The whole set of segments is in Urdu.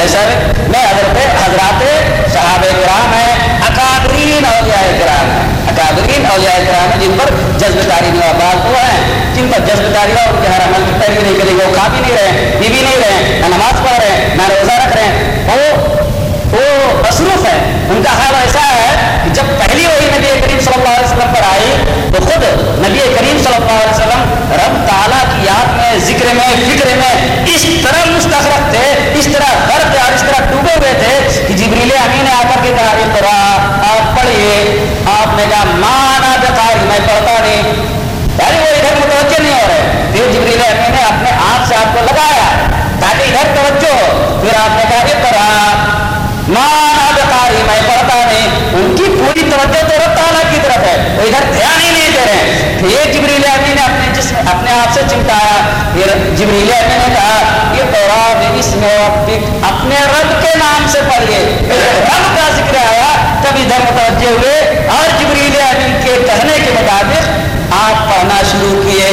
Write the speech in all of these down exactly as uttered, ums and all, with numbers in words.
नशर में हजरत हजरात सहाबे किराम हैं, अकाबरीन औलिया किराम हैं, अकाबरीन औलिया किराम हैं जिन पर जज्ब तारी नवाबाज वो हैं जिन पर जज्ब तारी और उनके हर अमल की पैरवी नहीं करेंगे, वो खा भी नहीं रहे, पी भी नहीं रहे, ना नमाज पढ़ रहे हैं, ना रोज़ा रख रहे हैं, वो वो मसरूफ है। उनका हाल ऐसा है कि जब पहली वही नबी करीम सल्लल्लाहु अलैहि वसल्लम पर आई तो खुद नबी करीम सल्लल्लाहु अलैहि वसल्लम रब ताला की याद में, जिक्र में, फिक्र में इस तरह मुस्तग़रक़ थे, इस तरह गर्क और इस तरह डूबे हुए थे कि जिब्रील अमीन ने आकर के कहा ये कुरान आप पढ़िए। आपने कहा माना बेकारी, मैं पढ़ता नहीं, यानी वो इधर मुतवज्जो नहीं हो रहे। फिर जिब्रील अमीन ने अपने आप से आपको लगाया ताकि इधर तवज्जो हो। फिर आपने कहा ये कुरान माना बेकारी, मैं पढ़ता नहीं। उनकी पूरी तवज्जो तो रब ताला की तरफ है, वो इधर ध्यान ही नहीं दे रहे। फिर जिब्रील अमीन ने अपने जिस्म अपने आप से चिमटाया। फिर जिब्रील अमीन ने कहा ये कुरान इसमें अपने रब के नाम से पढ़िए। रब का जिक्र आया तब इधर मुतवज्जो हुए और जिब्रील अमीन के कहने के मुताबिक आप पढ़ना शुरू किए।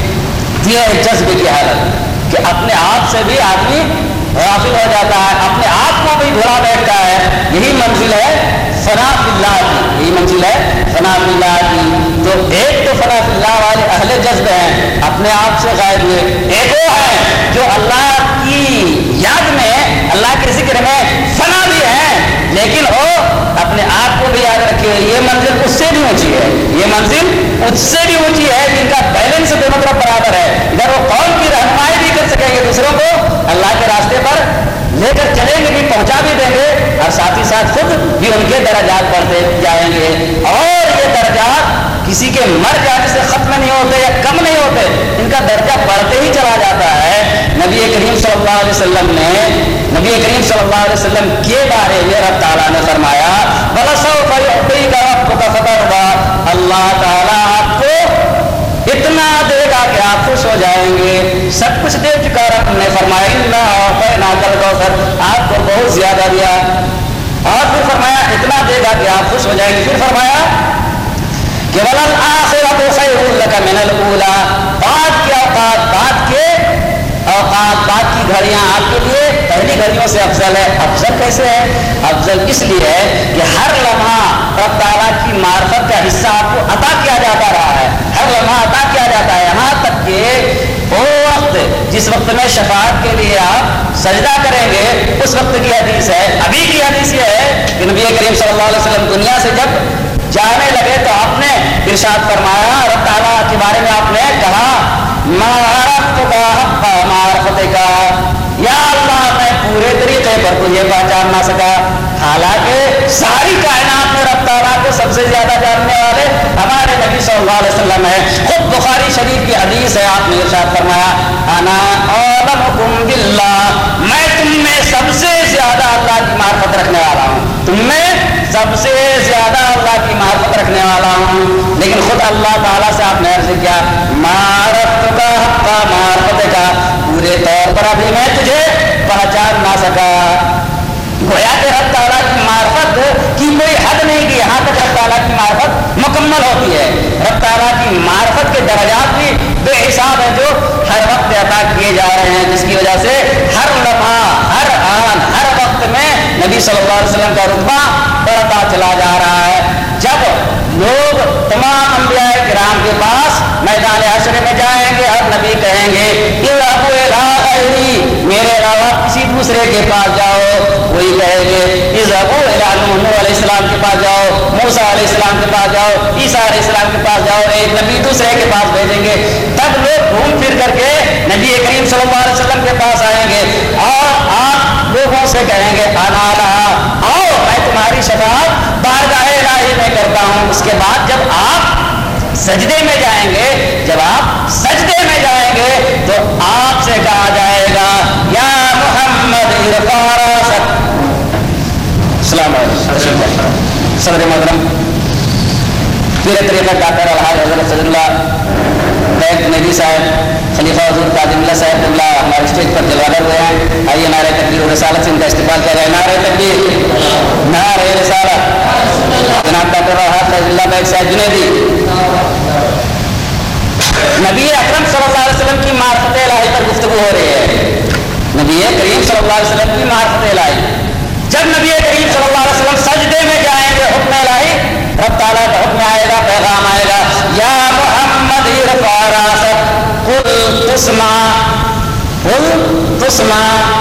ये जज्बे की हालत कि अपने आप से भी आदमी गाफिल हो जाता है, अपने आप को भी भुला बैठता है। यही मंजिल है फना फिल्लाह की, यही मंजिल है फना फिल्लाह की। तो एक तो फना फिल्लाह वाले अहले जज्ब हैं, अपने आप से गायब हुए। एक वो है जो अल्लाह की याद में, अल्लाह के जिक्र में फना भी है, लेकिन वो अपने आप को भी याद रखे। ये मंजिल उससे भी ऊंची है, ये मंजिल उससे भी ऊंची है जिनका बैलेंस दोनों तरफ बराबर है। इधर वो कौम की रहनुमाई भी कर सकेंगे, दूसरों को अल्लाह के रास्ते पर लेकर चलेंगे भी, पहुंचा भी देंगे, और साथ ही साथ खुद भी उनके दर्जात बढ़ते जाएंगे। और ये दर्जात किसी के मर जाने से खत्म नहीं होते या कम नहीं होते, इनका दर्जा बढ़ते ही चला जाता है। नबी करीम सल्लल्लाहु अलैहि वसल्लम ने नबी करीम सल्लल्लाहु अलैहि वसल्लम के बारे में रब ताला ने फरमाया अल्लाह ताला आपको इतना देगा कि आप खुश हो जाएंगे। सब कुछ दे चुका हमने फरमाया आपको बहुत ज्यादा दिया, और फिर फरमाया इतना देगा कि आप खुश हो जाएंगे। फिर फरमाया केवल आखिरत खैरुल लक मिनल ऊला, बाद के औकात, बाद के औकात, बाद की घड़ियां आपके लिए पहली घड़ियों से अफजल है। अफजल कैसे है? अफजल इसलिए है कि हर लम्हा रब ताला की मार्फत का हिस्सा आपको अता किया जाता रहा है, हर लम्हा अता किया जाता है। यहाँ तक कि वो वक्त जिस वक्त में शफाअत के लिए आप सजदा करेंगे, उस वक्त की हदीस है। अभी की हदीस ये है कि नबी करीम सल्लल्लाहु अलैहि वसल्लम दुनिया से जब जाने लगे तो आपने इरशाद फरमाया, रब ताला के बारे में आपने कहा मारफतेका, या अल्लाह मैं पूरे तरीके पर तुझे पहचान ना सका। हालांकि सारी कायनात में रब ताला को सबसे ज्यादा जानने वाले हमारे नबी सल्लल्लाहु अलैहि वसल्लम है। खुद बुखारी शरीफ की हदीस है, आपने इरशाद फरमाया अना अअलमुकुम बिल्लाह, मैं तुम में सबसे ज्यादा अल्लाह की मार्फत रखने वाला हूँ, तुम में सबसे ज्यादा अल्लाह की मार्फत रखने वाला हूँ। लेकिन खुद अल्लाह ताला से आपने अर्ज किया मारफत का हक्का मारफत का, पूरे तौर पर अभी मैं तुझे पहचान ना सका। गोया के रब ताला की मार्फत की कोई हद नहीं की, यहाँ तक रब ताला की मार्फत मुकम्मल होती है। रब ताला की मार्फत के दर्जात भी बेहिसाब है जो हर वक्त अता किए जा रहे हैं, जिसकी वजह से हर लम्हा, हर आन, हर वक्त में नबी सल्लल्लाहु अलैहि वसल्लम का रुतबा बढ़ता चला जा रहा है। जब लोग तमाम अंबिया किराम के पास मैदान हश्र में जाएंगे और नबी कहेंगे मेरे अलावा किसी दूसरे के पास जाओ, वही कहेंगे इज़हबू इला नूह अलैहिस्सलाम के पास जाओ, मूसा अलैहिस्सलाम के पास जाओ, ईसा अलैहिस्सलाम के पास जाओ, एक नबी दूसरे के पास भेजेंगे। तब लोग घूम फिर करके नबी करीम सल्लल्लाहु अलैहि वसल्लम के पास आएंगे और आप लोगों से कहेंगे आना रहा, आओ मैं तुम्हारी शफाअत बारगाह इलाही में करता हूँ। उसके बाद जब आप सजदे में जाएंगे, जब आप सजदे में जाएंगे तो आपसे कहा जाएगा या मोहम्मद सदर मोहतरम पीर तरीक़ा डॉक्टर अलहाज हज़रत सदरुल्लाह बैग नबी साहब खलीफा हुज़ूर कादिमुल्लाह साहब क़िबला हमारे स्टेज पर जलवागर हुए हैं। आइए नारे तकबीर और रिसालत से इनका इस्तेमाल किया जाए। नारे तकबीर, नारे रिसालत। जनाब डॉक्टर अलहाज बैग साहब जुनैदी, नबी अकरम सल्लल्लाहु अलैहि वसल्लम की मार्फत इलाही पर गुफ्तगू हो रही है। نبی کریم صلی اللہ علیہ وسلم کی معرفت الہی. جب نبی کریم صلی اللہ علیہ وسلم سجدے میں جائیں گے حکم الہی رب تعالیٰ کا حکم آئے گا, پیغام آئے گا, یا محمد ارفع راسک قل تسمع قل تسمع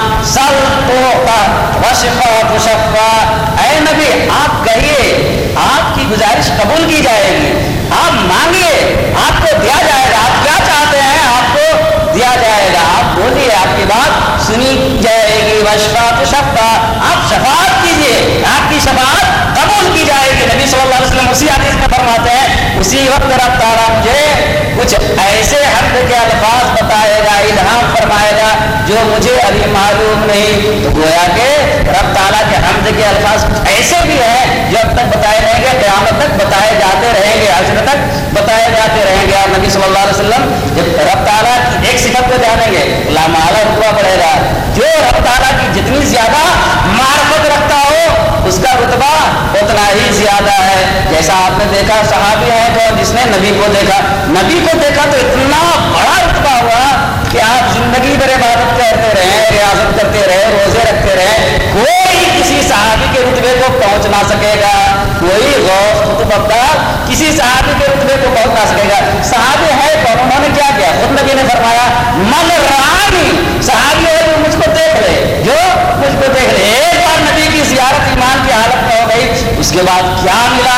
سل تعطى واشفع تشفع. اے نبی آپ کہیے آپ کی گزارش قبول کی جائے گی, آپ مانگیے آپ کو دیا جائے گا, آپ کیا چاہتے ہیں آپ کو دیا جائے گا, آپ بولیے آپ کی بات سنی جائے گی. واشفع تشفع آپ شفاعت کیجیے آپ کی شفاعت قبول کی جائے گی. نبی صلی اللہ علیہ وسلم اسی حدیث میں فرماتے ہیں اسی وقت رب تعالیٰ مجھے کچھ ایسے حمد کے الفاظ بتائے گا, الہام فرمائے گا جو مجھے ابھی معلوم نہیں. تو گویا کہ رب تعالیٰ کے حمد کے الفاظ کچھ ایسے بھی ہیں جو اب تک بتائے رہیں گے, قیامت تک بتائے جاتے رہیں گے, حشر تک بتائے جاتے رہیں گے. اور نبی صلی اللہ علیہ وسلم جب رب تعالیٰ کی ایک صفت کو جانیں گے لامعالی رتبہ بڑھے گا. جو رب تعالیٰ کی جتنی زیادہ معرفت رکھتا ہو اس کا رتبہ اتنا ہی زیادہ ہے. جیسا آپ نے دیکھا صحابی ہیں تو جس نے نبی کو دیکھا نبی کو دیکھا تو اتنا بڑا رتبہ ہوا کہ آپ زندگی بھر عبادت کرتے رہے, ریاضت کرتے رہے, روزے رکھتے رہے, کوئی کسی صحابی کے رتبے کو پہنچ نہ سکے گا. کوئی غوث قطب ابدال کسی صحابی کے رتبے کو پہنچ نہ سکے گا. صحابی ہے کون, انہوں نے کیا کیا, خود نبی نے فرمایا من رانی, صحابی ہے جو مجھ کو دیکھ لے, جو مجھ کو دیکھ لے. ایک بار نبی کی زیارت ایمان کی حالت میں ہو گئی, اس کے بعد کیا ملا,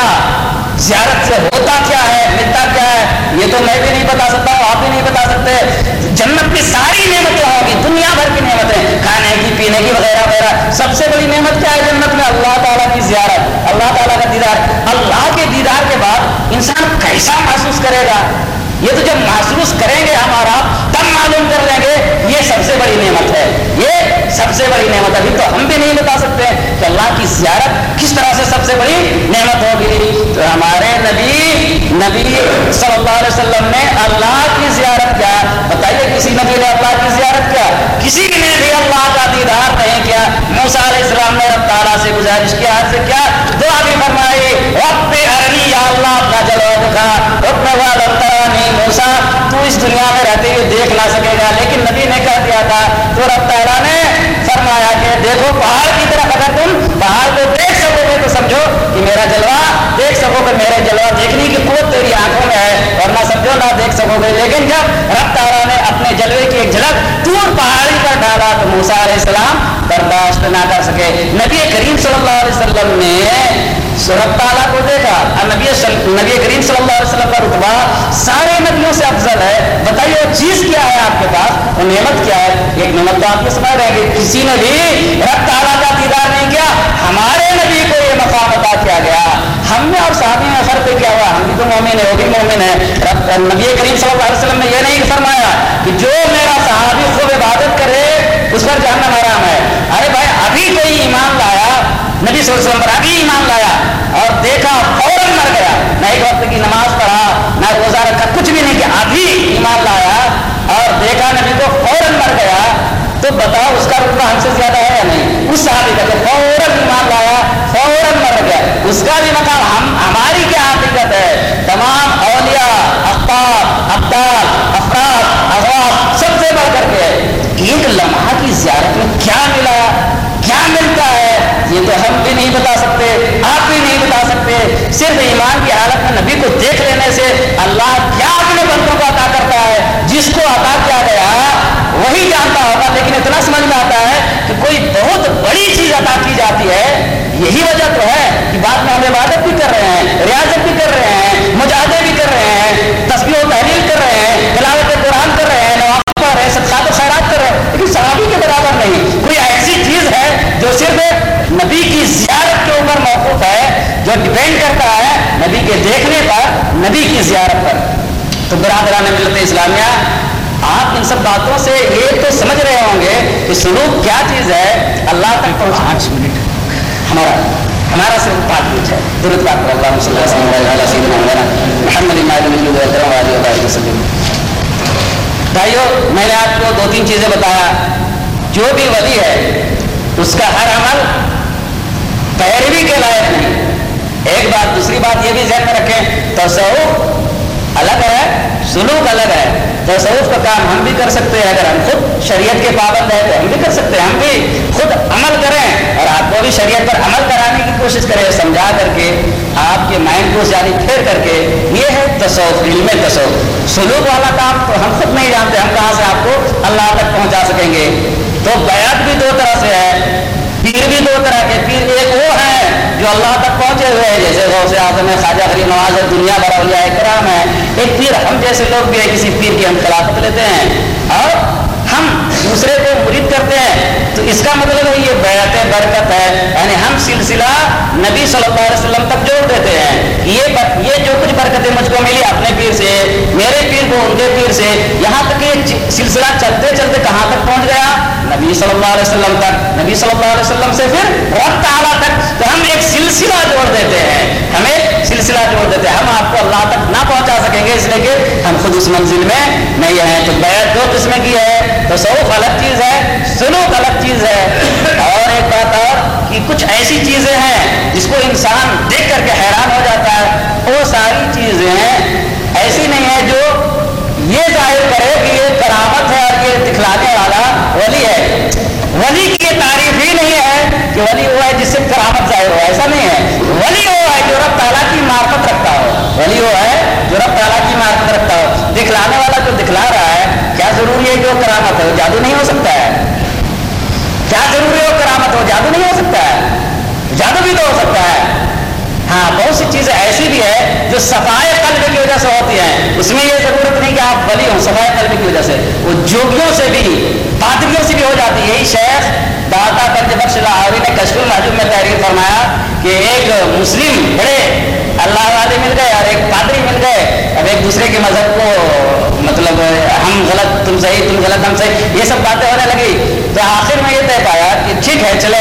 زیارت سے ہوتا کیا ہے, ملتا کیا ہے, یہ تو میں بھی نہیں بتا سکتا ہوں, آپ بھی نہیں بتا سکتے. جنت کی ساری نعمتیں ہوں گی, دنیا بھر کی نعمتیں, کھانے کی پینے کی وغیرہ وغیرہ. سب سے بڑی نعمت کیا ہے جنت میں, اللہ تعالیٰ کی زیارت, اللہ تعالیٰ کا دیدار. اللہ کے دیدار کے بعد انسان کیسا محسوس کرے گا, یہ تو جب محسوس کریں گے ہمارا تب معلوم کر لیں گے. یہ سب سے بڑی نعمت ہے, یہ سب سے بڑی نعمت. ابھی تو ہم بھی نہیں بتا سکتے کہ اللہ کی زیارت کس طرح سے سب سے بڑی نعمت ہوگی. تو ہمارے نبی نبی صلی اللہ علیہ وسلم نے اللہ کی زیارت کیا, بتائیے کسی نبی نے اللہ کی زیارت کیا, کسی نے بھی اللہ کا دیدار نہیں کیا. موسیٰ علیہ السلام نے رب تعالیٰ سے گزارش کیا, حد سے کیا دعا بھی فرمائی, رب ارنی, یا اللہ اپنا جلوہ دکھا, رب ولم ترنی. موسیٰ تو اس دنیا میں رہتے ہوئے دیکھ نہ سکے گا, لیکن نبی نے کہہ دیا تھا. تو رب تعالیٰ نے فرمایا کہ دیکھو پہاڑ کی طرف, اگر تم پہاڑ کو دیکھ سکو گے تو سمجھو کہ میرا جلوہ دیکھ سکو گے, میرے جلوہ دیکھنے کی قوت تیری آنکھوں میں ہے, اور نہ سمجھو نہ دیکھ سکو گے. لیکن جب رب تعالیٰ نے اپنے جلوے کی ایک جھلک طور پہاڑی پر ڈالا تو موسیٰ علیہ السلام برداشت نہ کر سکے. نبی کریم صلی اللہ علیہ وسلم نے رب تعالیٰ کو دیکھا. نبی نبی کریم صلی اللہ علیہ وسلم کا رتبہ سارے نبیوں سے افضل ہے. بتائیے وہ چیز کیا ہے آپ کے پاس, وہ نعمت کیا ہے. ایک نعمت تو آپ کو سمجھ رہے ہیں کہ کسی نے بھی رب تعالیٰ کا دیدار نہیں کیا, ہمارے نبی کو یہ مقام عطا کیا گیا. ہم نے اور صحابی میں فرق کیا ہوا, ہم بھی تو مومن ہے, وہ بھی مومن ہے. نبی کریم صلی اللہ علیہ وسلم نے یہ نہیں فرمایا کہ جو میرا صحابی خوب عبادت کرے اس پر جہنم حرام ہے. ارے بھائی ابھی کوئی ایمان لایا نبی صلی اللہ علیہ وسلم پر, ابھی ایمان لایا اور دیکھا فوراً مر گیا, نہ ایک وقت کی نماز پڑھا نہ روزہ رکھا, کچھ بھی نہیں کیا, ابھی ایمان لایا اور دیکھا نبی کو فوراً مر گیا, تو بتاؤ اس کا رتبہ ہم سے زیادہ ہے یا نہیں. اس صحابی کا تو فوراً ایمان لایا فوراً مر گیا, اس کا بھی مقام. ہم ہماری کیا حقیقت ہے, تمام اولیاء, اقطاب, ابدال, افراد, اغواص سب سے بڑھ کر کے ایک لمحہ کی زیارت میں کیا ملا, کیا ملتا ہے, یہ تو ہم بھی نہیں بتا سکتے, آپ بھی نہیں بتا سکتے. صرف ایمان کی حالت میں نبی کو دیکھ لینے سے اللہ کیا اپنے بندوں کو عطا کرتا ہے, جس کو عطا کیا گیا وہی جانتا ہوگا. لیکن اتنا سمجھ میں آتا ہے کہ کوئی بہت بڑی چیز عطا کی جاتی ہے, یہی وجہ تو ہے کہ بعد میں ہم عبادت بھی کر رہے ہیں, ریاضت بھی کر رہے ہیں, مجاہدے بھی کر رہے ہیں, تسبیح و تحلیل کر رہے ہیں, تلاوت قرآن کر رہے ہیں, نوافل پڑھ رہے ہیں, صدقات و خیرات کر رہے ہیں, لیکن صحابی کے برابر نہیں. کوئی ایسی چیز ہے جو صرف نبی کی زیارت کے اوپر موقوف ہے, جو ڈیپینڈ کرتا ہے نبی کے دیکھنے پر, نبی کی زیارت پر. تو برادران ملت اسلامیہ, آپ ان سب باتوں سے یہ تو سمجھ رہے ہوں گے کہ سلوک کیا چیز ہے. اللہ تک پہنچ پانچ منٹ ہمارا ہمارا صرف پانچ منٹ ہے. درود پاک پر اللہ صلی اللہ علیہ وسلم محمد وسلم. بھائیو, میں نے آپ کو دو تین چیزیں بتایا. جو بھی ولی ہے اس کا ہر عمل پیروی کے لائق نہیں. ایک بات, دوسری بات یہ بھی ذہن میں رکھیں, تصوف الگ ہے, سلوک الگ ہے. तसव्वुफ का काम हम भी कर सकते हैं। अगर हम खुद शरीयत के पाबंद है तो हम भी कर सकते हैं, हम भी खुद अमल करें और आपको भी शरीयत पर अमल कराने की कोशिश करें, समझा करके आपके माइंड को जारी फेर करके। ये है तसव्वुफ, इल्म तसव्वुफ। सुलूक वाला काम तो हम खुद नहीं जानते, हम कहाँ से आपको अल्लाह तक पहुँचा सकेंगे। तो बयात भी दो तरह से है, पीर भी दो तरह के। पीर एक वो है जो अल्लाह तक पहुंचे हुए हैं, जैसे गौसे आज़म है, ख्वाजा गरीब नवाज है, दुनिया भर औलिया इकराम है। एक पीर हम जैसे लोग भी है, किसी पीर की हम खिलाफत लेते हैं और हम दूसरे को मुरीद करते हैं, तो इसका मतलब है ये बैत बरकत है, यानी हम सिलसिला नबी सल्लल्लाहु अलैहि वसल्लम तक जोड़ देते हैं। ये बर, ये जो कुछ बरकतें मुझको मिली अपने पीर से, मेरे पीर को उनके पीर से, यहाँ तक ये सिलसिला चलते चलते कहाँ तक पहुँच गया? नबी सल्लल्लाहु अलैहि वसल्लम तक, नबी सल्लल्लाहु अलैहि वसल्लम से फिर रब ताला तक। तो हम एक सिलसिला जोड़ देते हैं, हमें सिलसिला जोड़ देते हैं। हम आपको अल्लाह तक ना पहुँचा सकेंगे, इसलिए कि हम खुद उस मंजिल में नहीं हैं। तो बैत दो किस्म की है, तसव्वुफ अलग चीज़ है, सुलूक अलग चीज़ है। और एक बात और कि कुछ ऐसी चीज़ें हैं जिसको इंसान देख करके हैरान हो जाता है, वो सारी चीज़ें ऐसी नहीं है जो ये जाहिर करे कि ये करामत है और ये दिखलाने वाला वली है। वली की ये तारीफ ही नहीं है कि वली वो है जिससे करामत जाहिर हो, ऐसा नहीं है। वली वो है जो रब ताला की मार्फत रखता हो, वली वो है जो रब ताला की मार्फत रखता हो। दिखलाने वाला जो दिखला रहा है, क्या जरूरी है कि वो करामत है? जादू नहीं हो सकता है। क्या जरूरी है वो करामत हो? जादू नहीं हो सकता है, जादू भी तो हो सकता है। हाँ, बहुत सी चीज़ें ऐसी भी है जो सफाए कल्ब की वजह से होती हैं, उसमें ये जरूरत नहीं कि आप वली हो, सफाए कल्ब की वजह से वो जोगियों से भी, पादरियों से भी हो जाती है। यही शेख दाता गंज बख्श लाहौरी ने कश्फुल महजूब में तहरीर फरमाया कि एक मुस्लिम बड़े अल्लाह वाले मिल गए और एक पादरी मिल गए। अब एक दूसरे के मजहब को मतलब हम गलत तुम सही, तुम गलत हम सही, ये सब बातें होने लगी। तो आखिर में ये तय पाया कि ठीक है, चले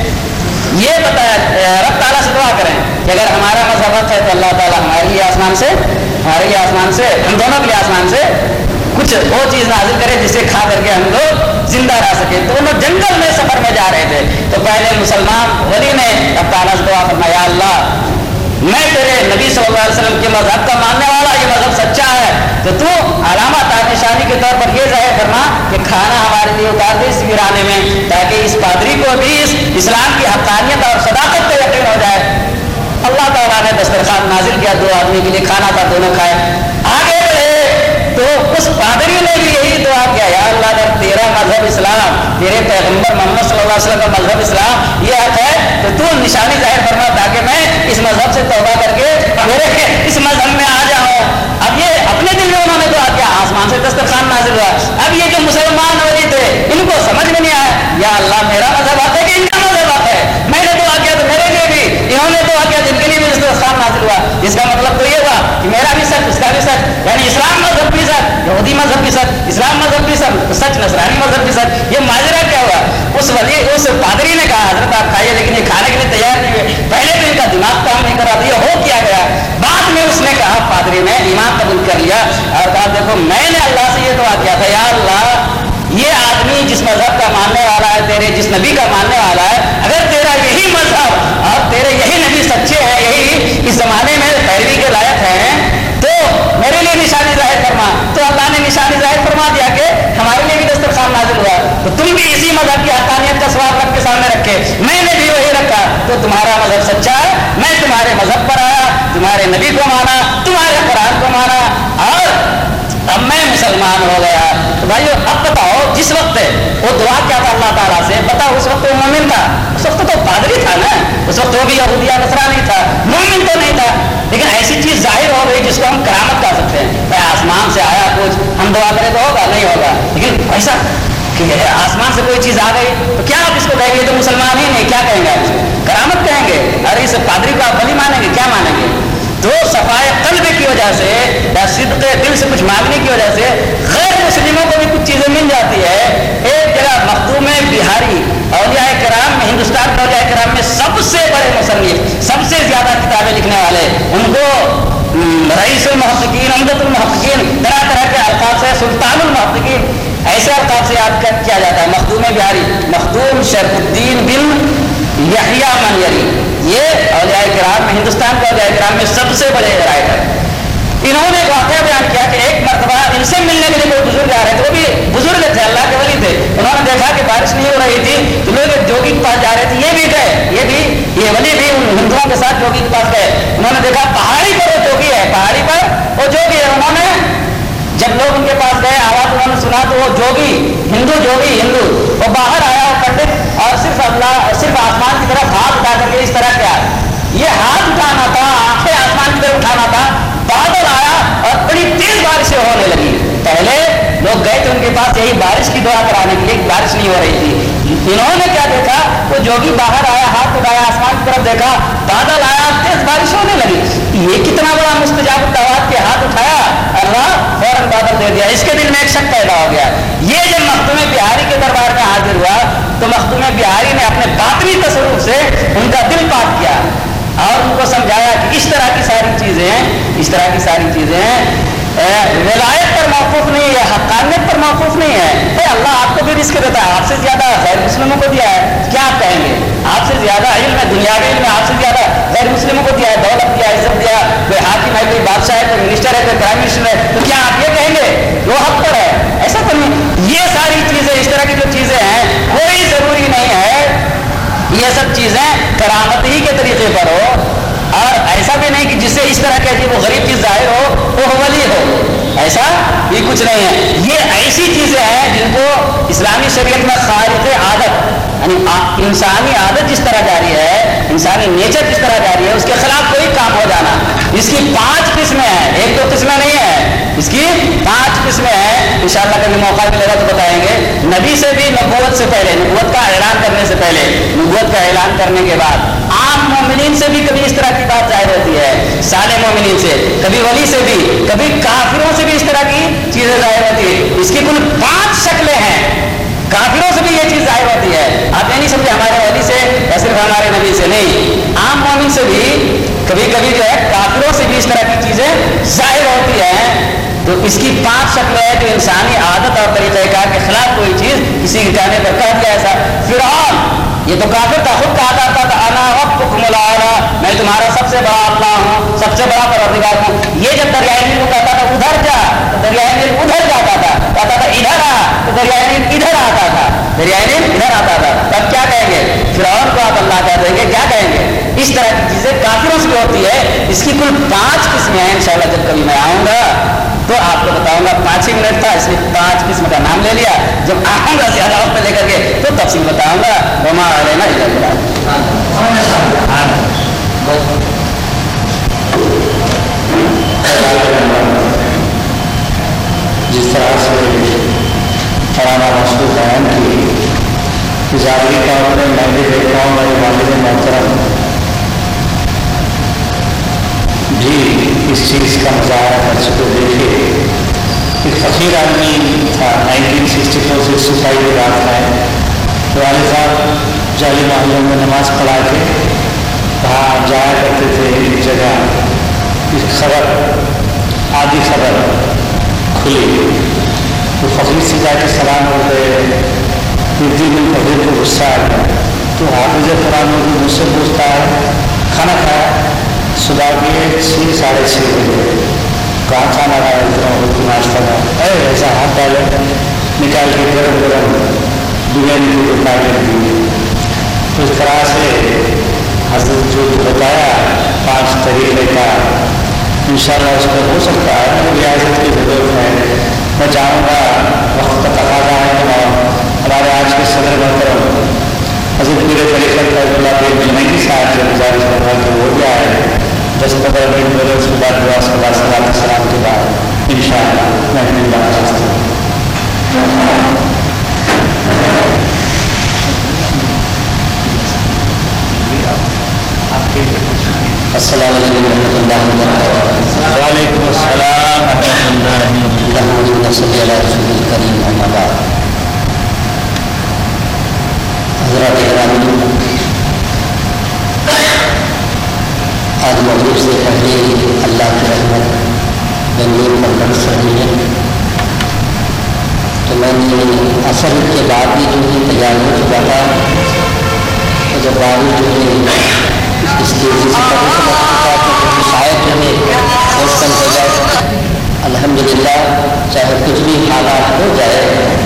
ये बताया रब ताला से दुआ करें कि अगर हमारा मजहब है तो अल्लाह ताला हमारे लिए आसमान से, हमारे लिए आसमान से, हम दोनों के लिए आसमान से कुछ वो चीज़ नाजिल करे जिसे खा करके हम लोग जिंदा रह सके। दोनों जंगल में सफर में जा रहे थे, तो पहले मुसलमान वली ने रब ताला से दुआ फरमाया, अल्लाह मैं तेरे नबी सल्लल्लाहु अलैहि वसल्लम के मजहब का मानने वाला, ये मजहब सच्चा है, तो तू अलामत निशानी के तौर पर ये जाहिर करना कि खाना हमारे लिए उतार दे इस वीराने में, ताकि इस पादरी को भी इस इस्लाम की हक़ानियत और सदाकत का यकीन हो जाए। अल्लाह ताला ने दस्तरखान नाजिल किया, दो आदमी के लिए खाना था, दोनों खाए। आगे बढ़े तो उस पादरी ने भी यही दुआ किया, या अल्लाह अगर तेरा मजहब इस्लाम, तेरे पैगम्बर मोहम्मद सल्लल्लाहु अलैहि वसल्लम का मजहब इस्लाम ये हक है, तो तू निशानी जाहिर फरमा ताकि मैं इस मजहब से तौबा करके मेरे इस मजहब में आ जाऊँ। अब ये अपने दिल में उन्होंने दुआ किया, आसमान से दस्तरखान नाजिल हुआ। अब ये जो मुसलमान वली थे इनको समझ में नहीं आया, या अल्लाह मेरा मजहब आता है कि इनका मजहब आता है? मैंने दुआ किया तो मेरे लिए भी, इन्होंने दुआ किया जिनके लिए भी दस्तरखान नाजिल हुआ। इसका मतलब तो ये हुआ कि मेरा भी सच, इसका भी सच, यानी इस्लाम मजहब भी सच, यहूदी मजहब भी सच, इस्लाम मजहब भी सच, नसरानी मजहब भी सच। ये माजरा क्या हुआ? उस वली उस पादरी ने कहा, हजरत आप खाइए, लेकिन ये खाने के लिए तैयार नहीं हुए। पहले तो इनका दिमाग काम नहीं कर रहा था, ये हो किया गया। बाद में उसने कहा, पादरी ने ईमान कबूल कर लिया और कहा, देखो मैंने अल्लाह से ये दुआ किया था, या अल्लाह ये आदमी जिस मजहब का मानने वाला है, तेरे जिस नबी का मानने वाला है, अगर तेरा यही मजहब और तेरे यही नबी सच्चे हैं, यही इस जमाने में पैरवी के लायक हैं, तो मेरे लिए निशानी जाहिर फरमा। तो अल्लाह ने निशानी जाहिर फरमा दिया कि हमारे लिए भी दस्तरखान नाजिल हुआ, तो तुम भी इसी मजहब की हक़ानियत का सवाल रख के सामने रखे, मैंने भी वही रखा, तो तुम्हारा मजहब सच्चा है, मैं तुम्हारे मजहब पर आया, तुम्हारे नबी को माना, तुम्हारे कुरान को माना और अब मैं मुसलमान हो गया। तो भाई अब बताओ, जिस वक्त वो दुआ क्या था अल्लाह ताला से, बताओ उस वक्त वो मोमिन था? उस वक्त तो पादरी था ना, उस वक्त वो भी यहूदिया नसरानी था, मोमिन तो नहीं था। लेकिन ऐसी चीज जाहिर हो गई जिसको हम करामत कह सकते हैं। भाई आसमान से आया कुछ, हम दुआ करें तो होगा, नहीं होगा। लेकिन ऐसा कि आसमान से कोई चीज आ गई तो क्या आप इसको कहेंगे? तो मुसलमान ही नहीं, क्या कहेंगे आप इसको? करामत कहेंगे? अरे इस पादरी को आप वली मानेंगे? क्या मानेंगे? तो सफाए कल्ब की वजह से या सिद्क़े दिल से कुछ मांगने की वजह से गैर मुस्लिमों को भी कुछ चीज़ें मिल जाती है। एक जगह मखदूम बिहारी औलिया किराम में, हिंदुस्तान के औलिया किराम में सबसे बड़े मुसन्निफ, सबसे ज़्यादा किताबें लिखने वाले, उनको रईसुल मुहक्किकीन, उम्दतुल मुहक्किकीन, तरह तरह के अल्काब से सुल्तानुल मुहक्किकीन, ऐसे अल्काब से याद किया जाता है। मखदूम बिहारी, मखदूम शरफुद्दीन बिन यहिया मनयरी, ये औलिया किराम में, हिंदुस्तान के औलिया किराम में सबसे बड़े राइटर। इन्होंने वाक़या बयान किया कि एक मरतबा इनसे मिलने के लिए कोई بزرگ جا رہے تھے, وہ بھی بزرگ تھے, اللہ کے ولی تھے. انہوں نے دیکھا کہ بارش نہیں ہو رہی تھی تو لوگ ایک جوگی کے پاس جا رہے تھے, یہ بھی گئے, یہ بھی یہ ولی بھی ان ہندوؤں کے ساتھ جوگی کے پاس گئے. انہوں نے دیکھا پہاڑی پر وہ جوگی ہے, پہاڑی پر وہ جوگی ہے. انہوں نے جب لوگ ان کے پاس گئے, آواز انہوں نے سنا تو وہ جوگی, ہندو جوگی ہندو, وہ باہر آیا وہ پنڈت, اور صرف اللہ صرف آسمان کی طرف ہاتھ اٹھا کر کے اس طرح کیا, یہ ہاتھ اٹھانا تھا, آنکھیں آسمان کی طرف اٹھانا تھا. بادل آیا اور بڑی تیز بارشیں ہونے لگی. پہلے لوگ گئے تھے ان کے پاس یہی بارش کی دعا کرانے کے لیے, بارش نہیں ہو رہی تھی. انہوں نے کیا دیکھا, وہ جوگی باہر آیا, ہاتھ اٹھایا, آسمان کی طرف دیکھا, بادل آیا, تیز بارش ہونے لگی. یہ کتنا بڑا مستجاب الدعوات کے ہاتھ اٹھایا, اللہ فوراً بادل دے دیا. اس کے دل میں ایک شک پیدا ہو گیا. یہ جب مختوم بہاری کے دربار میں حاضر ہوا تو مختوم بہاری نے اپنے باطنی تصرف سے ان کا دل پاک کیا اور ان کو سمجھایا کہ اس طرح کی ساری چیزیں اس طرح کی ساری چیزیں ولایت پر موقوف نہیں ہے, حقانیت پر موقوف نہیں ہے. اے اللہ آپ کو بھی رزق دیتا ہے, آپ سے زیادہ غیر مسلموں کو دیا ہے, کیا آپ کہیں گے؟ آپ سے زیادہ علم ہے, دنیاوی علم ہے, آپ سے زیادہ غیر مسلموں کو دیا ہے, دولت دیا, عزت دیا, کوئی حاکم ہے, کوئی بادشاہ ہے, کوئی منسٹر ہے, کوئی پرائم منسٹر ہے, تو کیا آپ یہ کہیں گے وہ حق پر ہے؟ ایسا تو نہیں. یہ ساری چیزیں, اس طرح کی جو چیزیں ہیں, کوئی ضروری نہیں ہے یہ سب چیزیں کرامت ہی کے طریقے پر ہو, اور ایسا بھی نہیں کہ جس سے اس طرح کہ وہ غریب چیز ظاہر ہو وہ ولی ہو, ایسا بھی کچھ نہیں ہے. یہ ایسی چیزیں ہیں جن کو اسلامی شریعت میں خارق عادت, یعنی انسانی عادت جس طرح جاری ہے, انسانی نیچر جس طرح جاری ہے, اس کے خلاف کوئی کام ہو جانا. اس کی پانچ قسمیں ہیں, ایک دو قسمیں نہیں ہیں, اس کی پانچ قسمیں ہیں. انشاءاللہ کبھی موقع ملے گا تو بتائیں گے. نبی سے بھی نبوت سے پہلے, نبوت کا اعلان کرنے سے پہلے, نبوت کا اعلان کرنے کے بعد عام مومنین سے بھی کبھی اس طرح کی بات ظاہر ہوتی ہے, صالح مومنین سے, کبھی ولی سے بھی, کبھی کافروں سے بھی اس طرح کی چیزیں ظاہر ہوتی ہے. اس کی کل پانچ شکلیں ہیں. کافروں سے بھی یہ چیز ظاہر ہوتی ہے. آپ یہ نہیں سمجھے ہمارے ولی سے یا صرف ہمارے نبی سے, نہیں, عام مومن سے بھی کبھی کبھی جو ہے کافروں سے بھی اس طرح کی چیزیں ظاہر ہوتی ہیں. تو اس کی پانچ شکلیں ہیں جو انسانی عادت اور طریقہ کار کے خلاف کوئی چیز کسی کے کہنے پر کہہ دیا. ایسا فرعون, یہ تو کافر تھا, خود کہا کرتا تھا انا ربکم الاعلی, میں تمہارا سب سے بڑا اللہ ہوں, سب سے بڑا پروردگار ہوں. یہ جب دریائے نیل کو کہتا تھا ادھر جا, تو دریائے نیل ادھر جاتا تھا, کہتا تھا ادھر آ, تو دریائے نیل ادھر آتا تھا, دریائے نیل ادھر آتا تھا. تب کیا کہیں گے؟ فرعون کو آپ اللہ کہہ دیں گے, کیا کہیں گے؟ اس طرح کی چیزیں کافروں سے بھی ہوتی ہے. اس کی کل پانچ قسمیں ہیں. انشاءاللہ جب کبھی میں آؤں گا تو آپ کو بتاؤں گا. پانچ ہی منٹ تھا, اس میں پانچ قسم کا نام لے لیا. جب آؤں گا زیادہ وقت لے کر کے تو تفصیل بتاؤں گا. وما علینا الا البلاغ. جس طرح سے مولانا مسعود بیان کی ظاہری طور پر میں بھی دیکھتا ہوں, میرے والد محترم بھی اس چیز کا مظاہرہ کر چکے. دیکھیے ایک فقیر آدمی تھا, نائنٹین سکسٹی فور سے سوسائڈ کے بعد ہے. والد صاحب جعلی محلوں میں نماز پڑھا کے وہاں جایا کرتے تھے. ایک جگہ ایک خبر, آدھی خبر کھلی, تو فقیر سے جا کے سلام کرتے. اردو میں فقیر کو غصہ آ گیا تو حافظ قرآن مجھ سے پوچھتا ہے کھانا کھایا؟ صبح کے چھ ساڑھے چھ بجے. کہاں کھانا کھایا؟ ناشتہ کا. اے ایسا ہاتھ ڈالے, نکال کے گرم گرم بریانی کو پکانے دی. اس طرح سے حضرت جو بتایا پانچ طریقے کا, انشاءاللہ اس پر ہو سکتا ہے ریاضت کی ضرورت ہے. میں چاہوں گا, وقت کا تقاضا ہے کہ ہمارے آج کے صدر محترم حضرت میرے طریقہ کا اللہ کے جنگی صاحب سے گزارش کر رہا کہ وہ کیا ہے دس پندرہ منٹ بولے, اس کے بعد دعا کے بعد سلام السلام کے بعد انشاءاللہ میں اپنی بات کرتا ہوں. السلام علیکم ورحمۃ اللہ وبرکاتہ. وعلیکم السلام ورحمۃ اللہ وبرکاتہ. صلی اللہ رسول الکریم. اما بعد, حضرات گرامی, آج مغرب سے پہلے اللہ کی رحمت بنگلور پر برس رہی ہے, تو میں نے اثر کے بعد بھی جو ہے تیار ہو چکا تھا. تو جب بارش جو ہے اس تیزی سے پڑھنے سے لگتا تھا کہ شاید جو ہے بہت کم ہو جائے. الحمد الحمدللہ چاہے کچھ بھی حالات ہو جائے،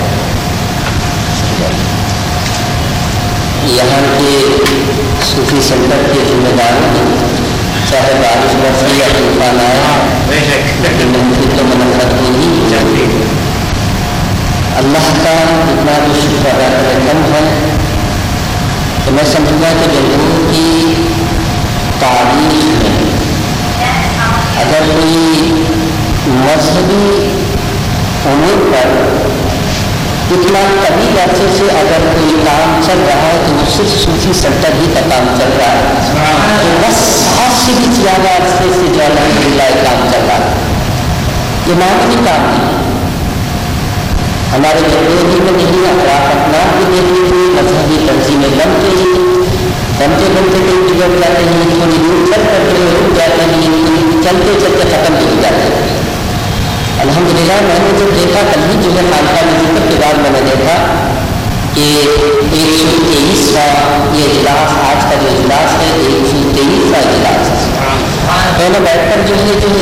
یہاں کے صوفی سینٹر کے ذمہ داروں نے چاہے بارش برسی یا طوفان آیا لیکن منفی تو منفرت نہیں، اللہ کا اتنا بھی شکر ادا کرے کم ہے کہ میں سمجھوں گا کہ جمہور کی تاریخ میں اگر کوئی مذہبی امور پر اتنا طویل عرصے سے اگر کوئی کام چل رہا ہے تو وہ صرف صوفی سینٹر ہی کا کام چل رہا ہے، تو بس سات سے بھی زیادہ عرصے سے جو الحمدللہ کام چل رہا ہے، یہ معمولی کام نہیں۔ ہمارے جمہوری میں نہیں، اطراف اپنا بھی دیکھ لیجیے، مذہبی تنظیمیں بنتے ہی بنتے بنتے کئی بگڑ جاتے ہیں، تھوڑی دور چل کر کے رک جاتے ہیں، چلتے چلتے ختم بھی ہو جاتے ہیں۔ الحمدللہ میں نے جب دیکھا کل ہی جو ہے خانقاہ نظیفت کے بعد میں نے دیکھا کہ ایک سو تیئیسواں یہ اجلاس، آج کا جو اجلاس ہے ایک سو تیئیسواں اجلاس ہے۔ میں نے بیٹھ کر جو ہے جو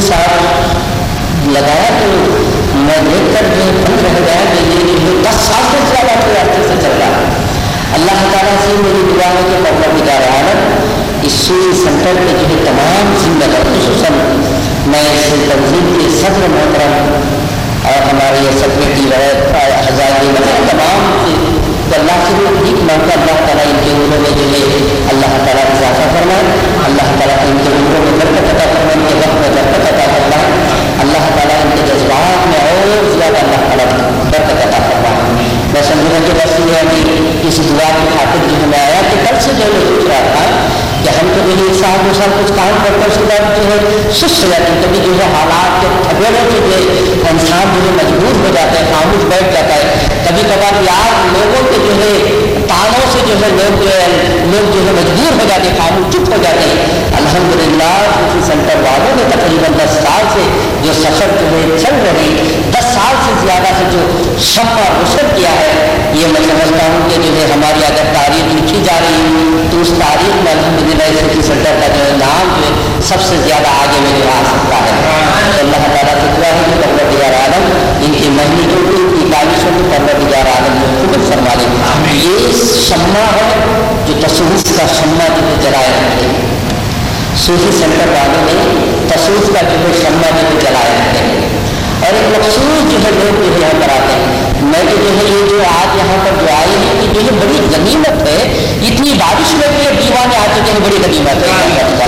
حساب لگایا تو میں دیکھ کر جو ہے بند رہ گیا کہ یہ جو ہے دس سال سے زیادہ کے عرصے سے چل رہا ہے۔ اللہ تعالیٰ سے میری دعا ہے کہ پروردگار عالم اس صوفی سینٹر کے جو ہے تمام ذمہ دار، خصوصاً میں اس تنظیم کے صدر محترم اور ہمارے یہ سیکرٹری ہزاری مطلب تمام سے اللہ سے بھی ٹھیک مانگتا اللہ تعالیٰ ان کے عمروں میں جو ہے اللہ تعالیٰ اضافہ فرمائے، اللہ تعالیٰ ان کے عمروں میں برکت عطا فرمائے، ان کے وقت میں برکت عطا فرمائے، اللہ تعالیٰ ان کے جذبات میں اور زیادہ اللہ تعالیٰ برکت عطا فرمائے۔ میں سمجھ رہا کہ بس یہ ہے کہ اس دعا کی خاطر جو میں آیا کہ کل سے جو ہے سوچ رہا تھا کہ ہم تو جو ہے ایک سال دو سال کچھ کام کرتے ہیں، اس کے بعد جو ہے سست ہو جاتے ہیں، کبھی جو ہے حالات کے تھبیڑوں سے جو ہے انسان جو ہے مجبور ہو جاتا ہے، خاموش بیٹھ جاتا ہے، کبھی کبھار یار لوگوں کے جو ہے تانوں سے جو ہے لوگ جو ہے لوگ جو ہے مجبور ہو جاتے ہیں، خاموش چپ ہو جاتے ہیں۔ الحمدللہ صوفی سینٹر والوں نے تقریباً دس سال سے جو سفر جو ہے چل رہی، دس سال سے زیادہ سے جو شمع روشن کیا ہے، یہ میں سمجھتا ہوں کہ جو ہے ہماری اگر تاریخ لکھی جا رہی تو اس تاریخ میں الحمدللہ صوفی سینٹر کا جو ہے نام جو ہے سب سے زیادہ آگے میں جو آ سکتا ہے۔ تو اللہ تعالیٰ سے دعا ہے کہ پروردگار عالم ان کی محنتوں کو، ان کی کاوشوں کو پروردگار عالم جو قبول فرما لے۔ یہ شمع ہے جو تصوف کا شمع جو ہے جلائے رکھتے ہیں، صوفی سینٹر والوں نے تصوف کا جو ہے شمع جو ہے جلائے رکھتے ہیں، اور ایک مخصوص جو ہے لوگ جو ہے یہاں پر آتے ہیں۔ میں تو جو ہے یہ جو آج یہاں پر جو آئے ہیں کہ جو ہے بڑی غنیمت ہے، اتنی بارش میں بھی دیوانے آ چکے ہیں، بڑی غنیمت ہے۔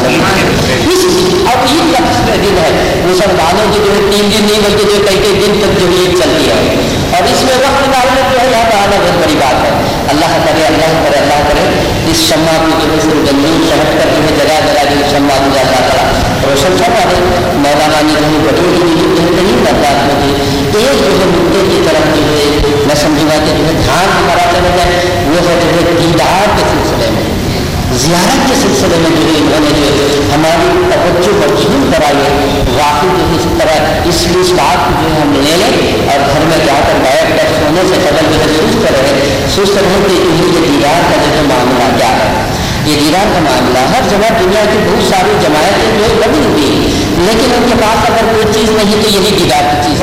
اس اب عید کا دن ہے، مسلمانوں کی جو ہے تین دن نہیں بلکہ جو کئی کئی دن تک جو ہے عید چلتی ہے، اور اس میں وقت نکالنا جو ہے یہاں پر آنا بہت بڑی بات ہے۔ اللہ کرے اللہ کرے اللہ کرے اس شمع کو جو ہے صرف جنگل شہر کر جو ہے جگہ جگہ جو شمع جو ہے اللہ تعالیٰ روشن فرما دے۔ مولانا نے جو ہے بڑی بہترین برداشت میں دی ایک جو ہے نقطے کی طرف جو ہے میں سمجھوں گا کہ جو ہے دھیان ہمارا چلا جائے وہ ہے جو ہے دیدار کے سلسلے میں، زیارت کے سلسلے میں جو ہے انہوں نے جو ہے ہماری توجہ مبذول کرائی ہے۔ واقعی جو ہے اس طرح اس لیے اس بات کو جو ہے ہم لے لیں اور گھر میں جا کر بیٹھ کر سونے سے قبل جو ہے سست رہے سست رہے کہ یہ دیدار کا جو ہے معاملہ کیا ہے۔ یہ دیدار کا معاملہ ہر جگہ دنیا کی بہت ساری جماعتیں جو ہے بنی ہوئی، لیکن ان کے پاس اگر کوئی چیز نہیں تو یہی دیدار کی چیز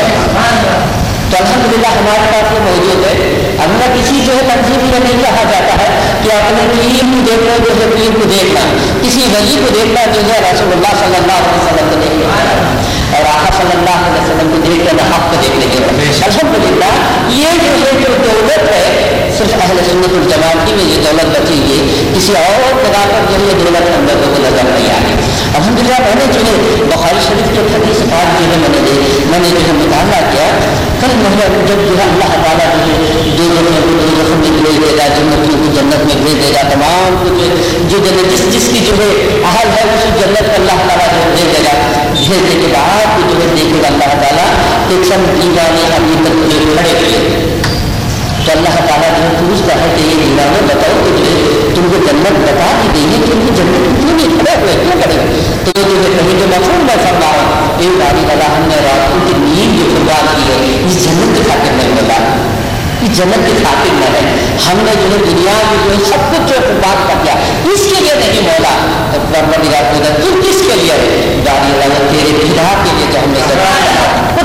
ہے۔ تو الحمدللہ ہمارے پاس یہ موجود ہے۔ اگر کسی جو ہے تنظیم میں نہیں کہا جاتا ہے کہ اپنے پیر کو دیکھنا جو ہے پیر کو دیکھنا، کسی ولی کو دیکھنا جو ہے رسول اللہ صلی اللہ علیہ وسلم کو دیکھنا، اور آقا صلی اللہ علیہ وسلم کو دیکھ کر حق کو دیکھنے کے بعد الحمدللہ یہ جو ہے جو دولت ہے صرف اہل سنت الجماعت کی میں یہ دولت بچی ہے، کسی اور جگہ پر جو ہے دولت ہم لوگوں کو نظر نہیں آتی۔ الحمدللہ میں نے جو ہے بخاری شریف کے حدیث پاک جو ہے میں نے میں نے جو ہے مطالعہ کیا، کل محلہ جب جو ہے اللہ تعالیٰ جو ہے دو رقم میں بھیج دے گا، جنتوں کو جنت میں بھیج دے گا، تمام کچھ جو جنت جس جس کی جو ہے اہل ہے اس جنت میں اللہ تعالیٰ جو ہے دے گا۔ بھیجنے کے بعد جو ہے دیکھے گا اللہ تعالیٰ ایک سب دیوانے ابھی تک جو کھڑے ہوئے، تو اللہ تعالیٰ جو ہے پوچھتا ہے کہ یہ دیوانے بتاؤ کہ جو ہے تم کو جنت بتا دی گئی ہے کہ ان کی جنت کیوں نہیں کھڑے ہوئے، کیوں کھڑے ہوئے؟ تو جو ہے کہیں جو مفہوم میں فرما رہا ہوں ایک باری والا ہم نے راتوں کی نیند جو قربان کی ہے اس جنت کی خاطر نہیں بتا، اس جنت کی خاطر نہ ہے، ہم نے جو ہے دنیا میں جو ہے سب کچھ جو قربان کر دیا اس کے لیے نہیں مولا پروردگار کو تم کس کے لیے گاڑی والا تیرے بھیڑا کے لیے جو ہم نے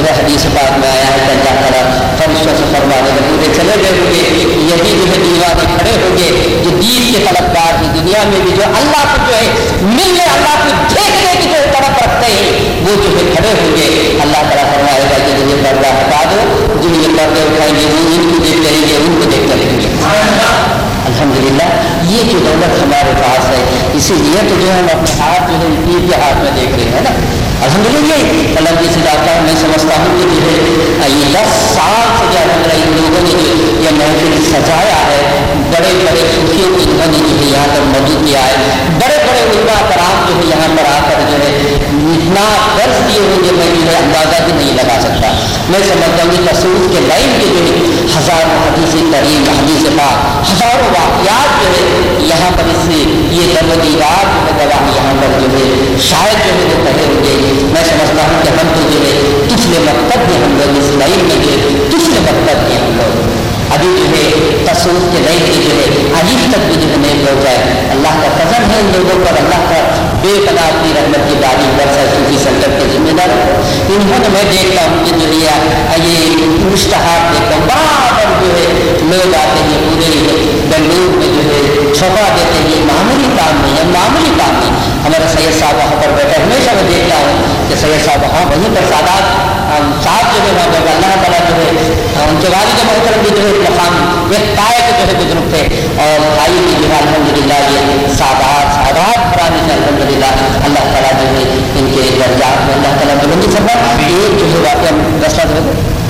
जो है हदीस पाक में आया है कि अल्लाह ताला फरिश्तों से फरमाने में पूरे चले गए होंगे, यही जो है दीवाने खड़े होंगे जो दीन के तलबगार हैं दुनिया में भी, जो अल्लाह को जो है मिलने अल्लाह को देखने की जो तरफ रखते हैं, वो जो है खड़े होंगे। अल्लाह ताला फरमाएगा कि जो ये पर्दा हटा दो, जो ये पर्दे उठाएंगे वो इनको देखते रहेंगे, उनको देखते रहेंगे। अल्हम्दुलिल्लाह ये जो दौलत हमारे पास है, इसीलिए तो जो हम अपने हाथ जो है पीर के हाथ में देख रहे हैं ना। अल्हम्दुलिल्लाह कलम जी से जाता है, मैं समझता हूँ कि जो है ये दस साल से ज़्यादा इन लोगों ने जो ये महफिल सजाया है, बड़े बड़े सूफियों को इन्होंने जो है यहाँ पर मौजूद किया है, बड़े बड़े उलमा कराम जो है यहाँ पर आकर जो है इतना दर्ज दिए होंगे, मैं जो है अंदाज़ा भी नहीं लगा सकता। मैं समझता हूँ कि तसूफ के लाइन के जो है हज़ारों हदीस करीम हदीस पाक हज़ारों वाक़यात जो है यहाँ पर इससे ये दरवदीगार जो है गवाह यहाँ पर जो है शायद जो है वो कहे होंगे। मैं समझता हूँ कि हम तो जो है पिछले मकतब में हम लोग इस लाइन में जो है पिछले मकतब में हम लोग अभी जो है तसूफ के लाइन की जो है अजीब तक भी जो है नहीं पहुँचा है। अल्लाह का फजल है इन लोगों पर, अल्लाह का बेपनाह अपनी रहमत की बारी बरसा सूफी संगत के जिम्मेदार इन्होंने मैं देखता हूँ कि जो है ये मुश्तहार देखता हूँ बराबर जो है लोग आते हैं पूरे बेंगलुरु में जो है छुपा देते हैं, मामूली काम नहीं है, मामूली काम नहीं। हमारे सैयद साहब वहाँ पर बैठे, हमेशा मैं देखता हूँ कि सैयद साहब वहाँ वहीं पर सादात साहब जो है वहाँ पर अल्लाह ताला जो है उनके वालिद मोहतरम भी जो है मकाम एक ताए के जो है बुजुर्ग थे, और भाई की जो है अल्हम्दुलिल्लाह ये सादात सादात फरानी से अल्हम्दुलिल्लाह अल्लाह ताला जो है इनके दर्जात में अल्लाह ताला बुलंदी फरमा। एक जो है वाक़या रस्ता जो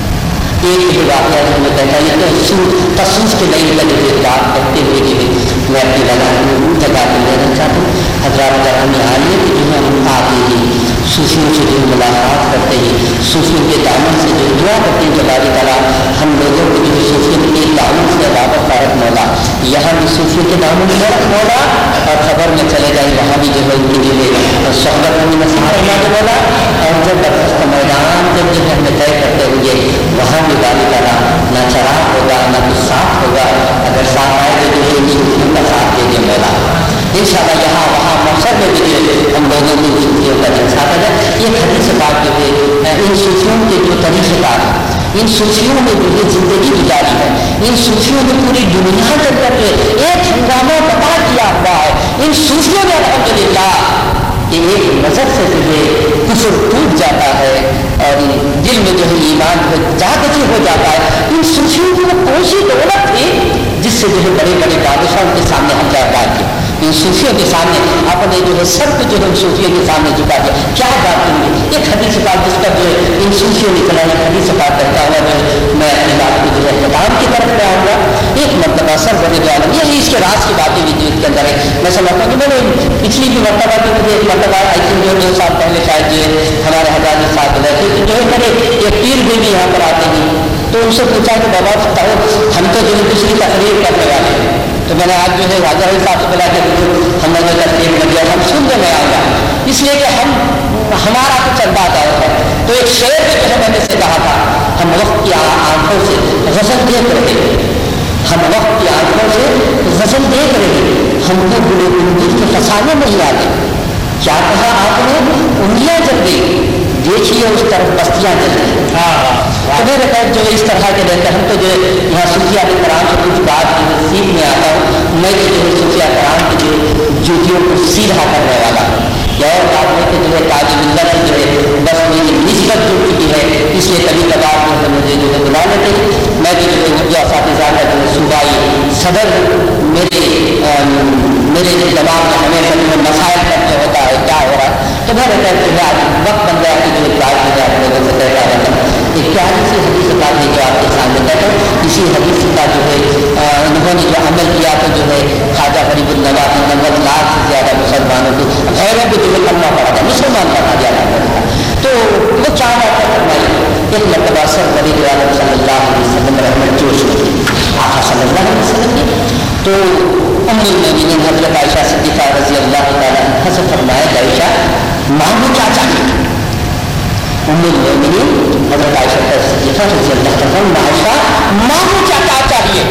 एक जो वाक़या जो मैं कहता है तो तसूफ के लाइन का जो है बात करते हुए जो है मैं अपनी जगह जगह पर लेना चाहता हूँ। हज़रात अगर हम यहाँ आइए कि जो है हम आते ही सूफियों से जो मुलाकात करते हैं, सूफियों के दामन से जो दुआ करते हैं कि बारी ताला हम लोगों को जो सूफियों के दामन से वापस फ़ारक मौला, यहाँ भी सूफियों के दामन में मौला, और खबर में चले जाए वहाँ भी जो है उनकी जो है सोहबत में नसीहत मौला, और जब बर्खास्त मैदान जब जो है हमें तय करते हुए वहाँ भी बारी ताला ना चराग होगा ना कुछ साफ होगा, अगर साफ आए तो जो है सूफियों का साथ दे दे मौला इंशाअल्लाह। यहाँ वहाँ मौसम में भी हम लोगों की सूफियों का जलसा है। ये हदीस बात जो है इन सूफियों के जो तरीक़ेकार, इन सूफियों ने जो है ज़िंदगी गुजारी है, इन सूफियों ने पूरी दुनिया के अंदर एक हंगामा बता दिया हुआ है। इन सूफियों ने अल्हम्दुलिल्लाह कि एक नज़र से जो है कुफर टूट जाता है और दिल में जो है ईमान जागती हो जाता है। इन सूफियों की वो कौन सी दौलत थी जिससे जो है बड़े बड़े बादशाहों के सामने हम क्या बात की, इन सूफियों के सामने अपने जो है सब कुछ जो है सूफियों के सामने झुका दिया। क्या बात करेंगे एक हदीस बात जिसका जो है इन सूफियों ने चला, एक हदीस बात करता हुआ जो है मैं अपनी बात को जो है इख्तिताम की तरफ में आऊँगा। एक मरतबा सर बने जो आलम यही इसके राज की बातें भी इसके अंदर है। मैं समझता हूँ कि मैंने पिछली भी मरतबा जो मुझे एक मरतबा आई थिंक जो दो साल पहले शायद जो है हमारे हजार साथ गए थे, तो जो है मेरे एक पीर भी यहाँ पर आते हैं, तो उनसे पूछा कि बाबा बताओ हम तो जो है दूसरी तकरीर करने वाले हैं, तो मैंने आज जो है राजा साहब से बोला कि हम लोगों का तकरीर कर दिया, हम सुनने में आएगा इसलिए कि हम हमारा तो चंदा आता है। तो एक शेर में जो है मैंने से कहा था हम वक्त की आंखों से गज़ल देख रहे हैं, हम वक्त की आंखों से गज़ल देख रहे हैं, हमको बुरे बुजुर्ग के फसाने नहीं आते। क्या कहा आपने, उंगलियां जल गई, देखिए उस तरफ बस्तियां जल गई। तो मेरे कहते जो इस तरह के रहते हम तो जो यहाँ सूफिया के कराम से कुछ बात जो है सीखने आता हूँ, मैं तो जो है सूफिया कराम की जो जूतियों को सीधा करने वाला हूँ। या और बात है कि जो है ताज मिल्लत से जो है बस मेरी निस्बत जुड़ चुकी है, इसलिए कभी कभार जो है मुझे जो है बुला लेते हैं। मैं भी जो है मुझे साथीजा का जो है सूबाई सदर मेरे मेरे जो जवाब में हमेशा जो है मसाइल करते होता है क्या हो रहा है, तो मैं रहता है कि आज वक्त बन गया कि जो है बात हो जाए लोगों से कहता रहता हूँ। इक्यासी से हदीस बात है जो आपके सामने कहता हूँ, इसी हदीस का जो है उन्होंने जो अमल किया तो जो है ख्वाजा गरीबुल नवाज़ नब्बे लाख से ज़्यादा मुसलमानों को गैरों को जो है कलमा पड़ा था, मुसलमान बना दिया था। तो वो चार बातें फरमाई। एक मरतबा सर गरीब आलम सल्लल्लाहु अलैहि वसल्लम रहमत जोश में आका सल्लल्लाहु अलैहि वसल्लम ने तो उम्मुल मोमिनीन हज़रत आयशा सिद्दीक़ा रज़ी अल्लाह तआला अन्हा से फरमाया, आयशा मांगो क्या चाहिए। उम्मुल मोमिनीन हज़रत आयशा सिद्दीक़ा रज़ी अल्लाह तआला अन्हा, आयशा मांगो क्या क्या चाहिए।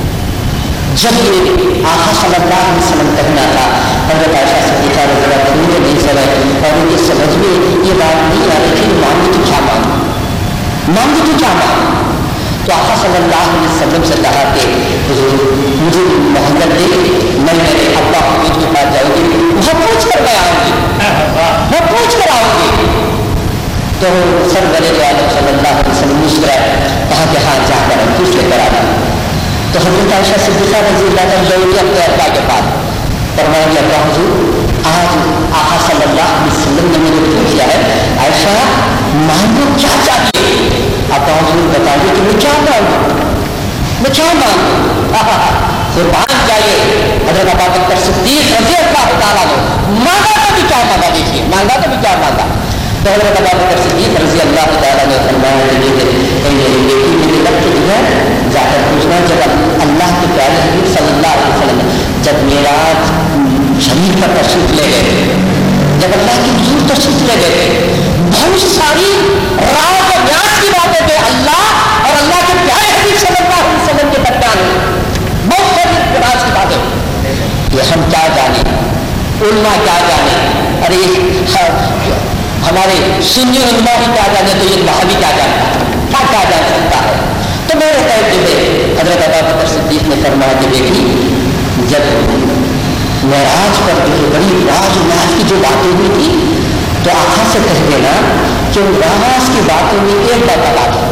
जब ये आका सल्लल्लाहु अलैहि वसल्लम कहना था, हज़रत आयशा सिद्दीक़ा रज़ी अल्लाह तआला नहीं समय और उनकी समझ में ये बात नहीं आ रही थी मांगो तो क्या मांगो। مانگو تو کیا مانگو؟ تو آقا صلی اللہ علیہ وسلم سے کہا کہ حضور مجھے محمد دے، میں میرے ابا حمید کے پاس جاؤں گی، وہ پوچھ کر میں آؤں گی، وہ پوچھ کر آؤں گی۔ تو سرور عالم صلی اللہ علیہ وسلم مسکرائے، کہا کہ ہاں جا کر پوچھ لے کر آنا۔ تو حضرت عائشہ صدیقہ رضی اللہ عنہا دوڑی اپنے ابا کے پاس، فرمایا کہ ابا حضور آج آقا صلی اللہ علیہ وسلم نے مجھے پوچھ لیا ہے، عائشہ مانگو کیا چاہیے؟ ابا حضور بتائیے کہ میں کیا مانگوں، میں کیا مانگوں؟ قربان جائیے حضرت ابو بکر صدیق رضی اللہ تعالیٰ نے مانگا تو بھی کیا مانگا، دیکھیے مانگا تو بھی کیا مانگا۔ تو حضرت ابو بکر صدیق رضی اللہ تعالیٰ نے فرمایا کہ میری بیٹی میرے لگ کے جو ہے جا کر پوچھنا، جب اللہ کے پیارے حبیب صلی اللہ علیہ وسلم جب معراج شریف پر تشریف لے گئے، جب اللہ کی حضور تشریف لے گئے، بہت ساری راز و نیاز کی باتیں تھے اللہ اور اللہ کے پیارے حبیب صلی اللہ علیہ وسلم کے درمیان، بہت ساری راز کی باتیں، یہ ہم کیا جانیں، علماء کیا جانیں، ارے ہمارے سنی علماء بھی کیا جانے، تو یہ وہابی کیا جانتا ہے، کیا کیا جان سکتا ہے۔ تو میرے قید جو ہے حضرت ابو بکر صدیق نے فرمایا کہ بیٹی جب معراج پر جو بڑی راز و نیاز کی جو باتیں ہوئی تھی، تو آقا سے کہہ دینا کہ راز کی باتوں میں ایک بات بتا دو،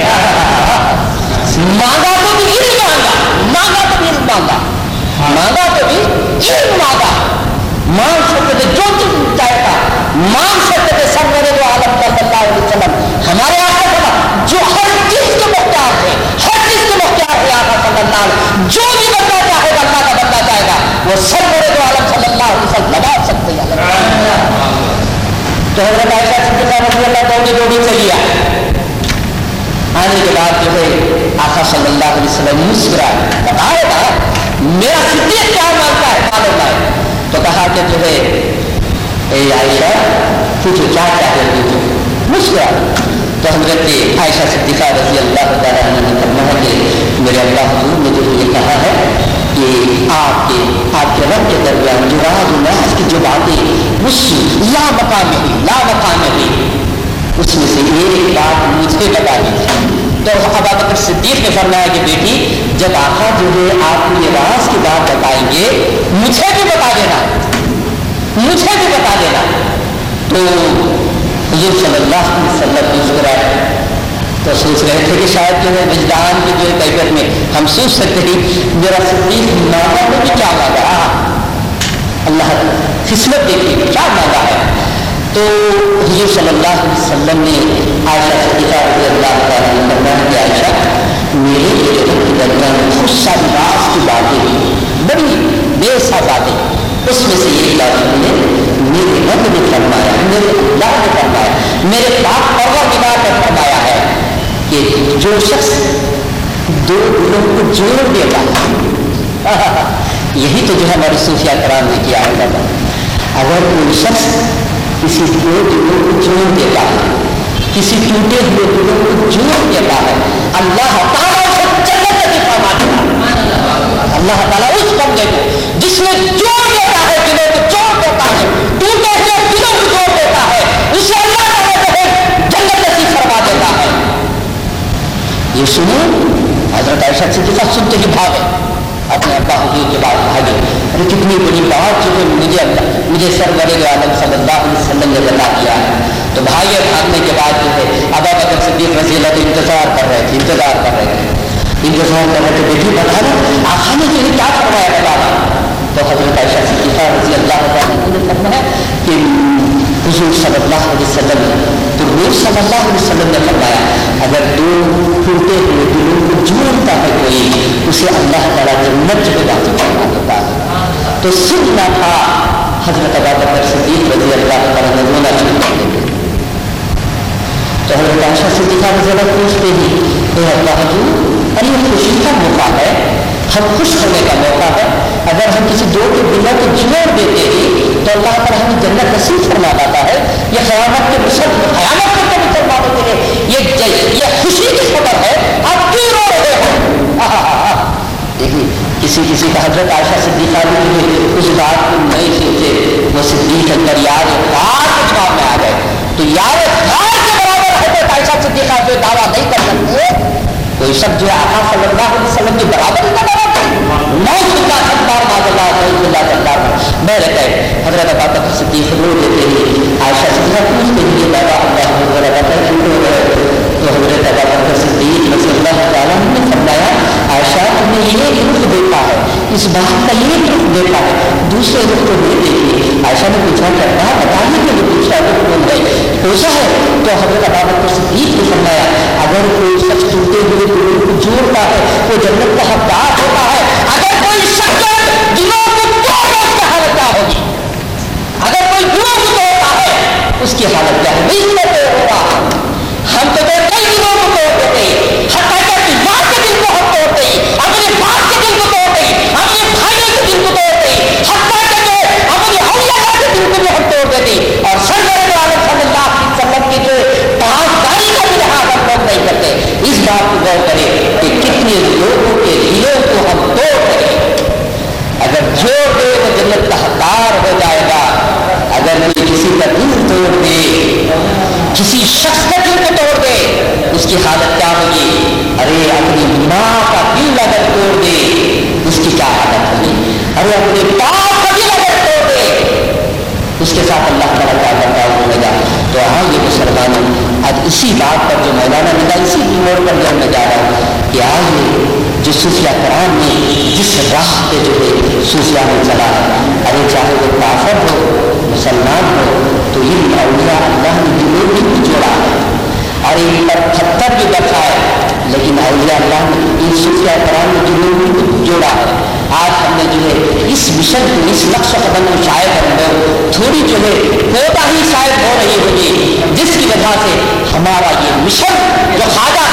مانگا تو بھی علم مانگا، مانگا تو بھی علم مانگا، مانگا تو بھی علم مانگا، مانگ سکتے تھے جو تم چاہتا، مانگ سکتے تھے سرور دو عالم صلی اللہ علیہ وسلم، ہمارے آقا صلی جو ہر چیز کے مختار تھے، ہر چیز کے مختار تھے آقا صلی اللہ علیہ، جو بھی بننا چاہے گا اللہ کا بننا چاہے گا، وہ سرور دو عالم صلی اللہ علیہ وسلم لگا سکتے ہیں۔ تو حضرت عائشہ صدیقہ رضی اللہ دوڑی دوڑی چلی آئے، آنے کے بعد جو ہے آقا صلی اللہ علیہ وسلم مسکرائے، بتائے گا میرا صدیق کیا مانتا ہے معلوم ہے، تو کہا کہ جو ہے اے عائشہ تجھے کیا چاہے پوچھو، مسکرائے۔ تو حضرت عائشہ صدیقہ رضی اللہ تعالیٰ عنہ نے فرمایا کہ میرے اللہ حضور نے جو یہ کہا ہے کہ آپ کے آپ کے رب کے درمیان جو راز و نیاز کی جو باتیں اس لا مقام ہی لا مقام ہی، اس میں سے ایک بات مجھے بتا دیجیے۔ تو ابو بکر صدیق نے فرمایا کہ بیٹی جب آقا جو ہے آپ کو یہ راز کی بات بتائیں گے مجھے بھی بتا دینا، مجھے بھی بتا دینا۔ تو حضور صلی اللہ علیہ وسلم مسکرائے، تو سوچ رہے تھے کہ شاید جو ہے وجدان کی جو کیفیت میں ہم سوچ سکتے ہیں میرا صدیق مانگا تو بھی کیا مانگا، اللہ خصلت دیکھیے کیا مانگا ہے۔ تو حضور صلی اللہ علیہ وسلم نے عائشہ صدیقہ رضی اللہ تعالیٰ عنہ نے فرمایا کہ عائشہ میرے میرے رب کے درمیان بہت ساری راز کی باتیں، بڑی بے سا باتیں، اس میں سے ایک بات نے میرے رب نے فرمایا، میرے اللہ نے فرمایا، میرے پاک پروردگار نے فرمایا ہے کہ جو شخص دو دلوں کو جوڑ دیتا ہے، یہی تو جو ہے ہمارے صوفیہ کرام نے کیا ہے، اگر کوئی شخص کسی دو دلوں کو جوڑ دیتا ہے، کسی ٹوٹے ہوئے دلوں کو جوڑ دیتا ہے، اللہ تعالیٰ اسے جنت کی فرما دیتا ہے۔ اللہ تعالیٰ اس بندے کو جس نے جوڑ دیتا ہے دلوں کو جوڑ دیتا ہے، ٹوٹے ہوئے دلوں کو جوڑ دیتا ہے، اسے اللہ تعالیٰ جو ہے جنت کی فرما دیتا ہے۔ یہ سنو حضرت عائشہ صدیقہ سنتے ہی بھاگے، اپنے ابا حضور کے بعد بھاگے، ارے کتنی بڑی بات جو ہے مجھے اللہ مجھے سرور عالم صلی اللہ علیہ وسلم نے بتا دیا ہے۔ تو بھاگے، بھاگنے کے بعد جو ہے ابو بکر صدیق رضی اللہ عنہ انتظار کر رہے تھے انتظار کر رہے تھے انتظار کر رہے تھے بیٹی بتا نا آقا نے تجھے کیا فرمایا بتانا۔ تو حضرت عائشہ صدیقہ رضی اللہ عنہ نے فرمایا کہ حضور صلی اللہ علیہ وسلم تو حضور صلی اللہ علیہ وسلم نے فرمایا اگر دو ٹوٹے ہوئے دلوں کو جوڑتا ہے کوئی اسے اللہ تعالیٰ جنت میں داخل کروا دیتا ہے۔ تو سننا تھا حضرت ابو بکر صدیق رضی اللہ عنہ نے رونا شروع کر دیا۔ تو حضرت عائشہ صدیقہ رضی اللہ عنہ پوچھتے ہی اے اللہ حضور ارے یہ خوشی کا موقع ہے، ہم خوش ہونے کا موقع ہے، اگر ہم کسی دو کے دلوں کو جوڑ دیتے ہیں تو اللہ تعالیٰ ہمیں جنت نصیب فرما دیتا ہے۔ یہ قیامت کے مشرق قیامت کے مسلمانوں کے لیے یہ یہ خوشی کی خبر ہے، آپ کیوں رو رہے ہو؟ دیکھیے کسی کسی کا حضرت عائشہ صدیقہ نے اس بات کو نہیں سوچے، وہ صدیق اندر یاد غار کے جواب میں آ گئے، تو یاد غار کے برابر حضرت عائشہ صدیقہ جو دعویٰ شخص جو ہے آقا صلی اللہ علیہ وسلم کے برابر کا برابر موت کا سردار ماضلہ اللہ سردار میں رہتا ہے حضرت ابو بکر صدیق رو دیتے ہیں عائشہ سے پوچھتے ہیں بابا اللہ حضرت تو حضرت ابو بکر صدیق رضی اللہ تعالیٰ نے فرمایا عائشہ تمہیں یہ رخ دیکھا ہے اس بات کا یہ رخ دیکھا ہے دوسرے رخ کو نہیں دیکھیے عائشہ نے پوچھا کرتا بتائیے کہ وہ دوسرا رخ بول گئے پوچھا ہے تو حضرت ابو بکر صدیق نے فرمایا اگر کوئی شخص ٹوٹے ہوئے دلوں کو جوڑتا ہے وہ جنت کا حقدار ہوتا ہے اگر کوئی شخص دلوں کو توڑے اس کی حالت کیا ہوگی اگر کوئی دلوں کو توڑتا ہے اس کی حالت کیا ہوگی اس میں تو ہوگا ہم تو کئی دلوں کو توڑ دیتے حتیٰ کہ اپنی ماں کے دل کو ہم توڑتے اپنے باپ کے دل کو توڑتے اپنے بھائیوں کے دل کو توڑتے حتیٰ کہ اپنے اولیاء کے دل کو بھی ہم توڑ دیتے اور سرور عالم صلی اللہ علیہ وسلم کی جو پاسداری کا بھی لحاظ ہم لوگ نہیں کرتے اس بات کو غور کریں کہ کتنے لوگوں کے دلوں کو ہم توڑ دیں اگر جوڑ دے وہ جنت کا حقدار ہو جائے گا اگر کوئی کسی کا دل توڑ دے کسی شخص کا دل کو توڑ دے اس کی حالت کیا ہوگی ارے اپنی ماں کا دل اگر توڑ دے اس کی کیا حالت ہوگی ارے اپنے باپ کا دل اگر توڑ دے اس کے ساتھ اللہ تعالیٰ کیا برتاؤ ہوئے گا تو ہاں یہ مسلمانوں آج اسی بات پر جو مولانا ملا اسی موڑ پر جو میں جا رہا ہوں کہ آج جو صوفیہ کرام نے جس راہ پہ جو ہے صوفیہ میں چلا ارے چاہے وہ کافر ہو مسلمان ہو تو یہ اولیاء اللہ نے دلوں بھی بھی جوڑا ہے اور ان پر پتھر بھی رکھا ہے لیکن اولیاء اللہ نے ان صوفیہ کرام نے دلوں بھی جوڑا ہے آج ہم نے جو ہے اس مشن کو اس نقش قدم کو شاید ہم لوگ تھوڑی جو ہے کوتا ہی شاید ہو رہی ہوگی جس کی وجہ سے ہمارا یہ مشن جو خواجہ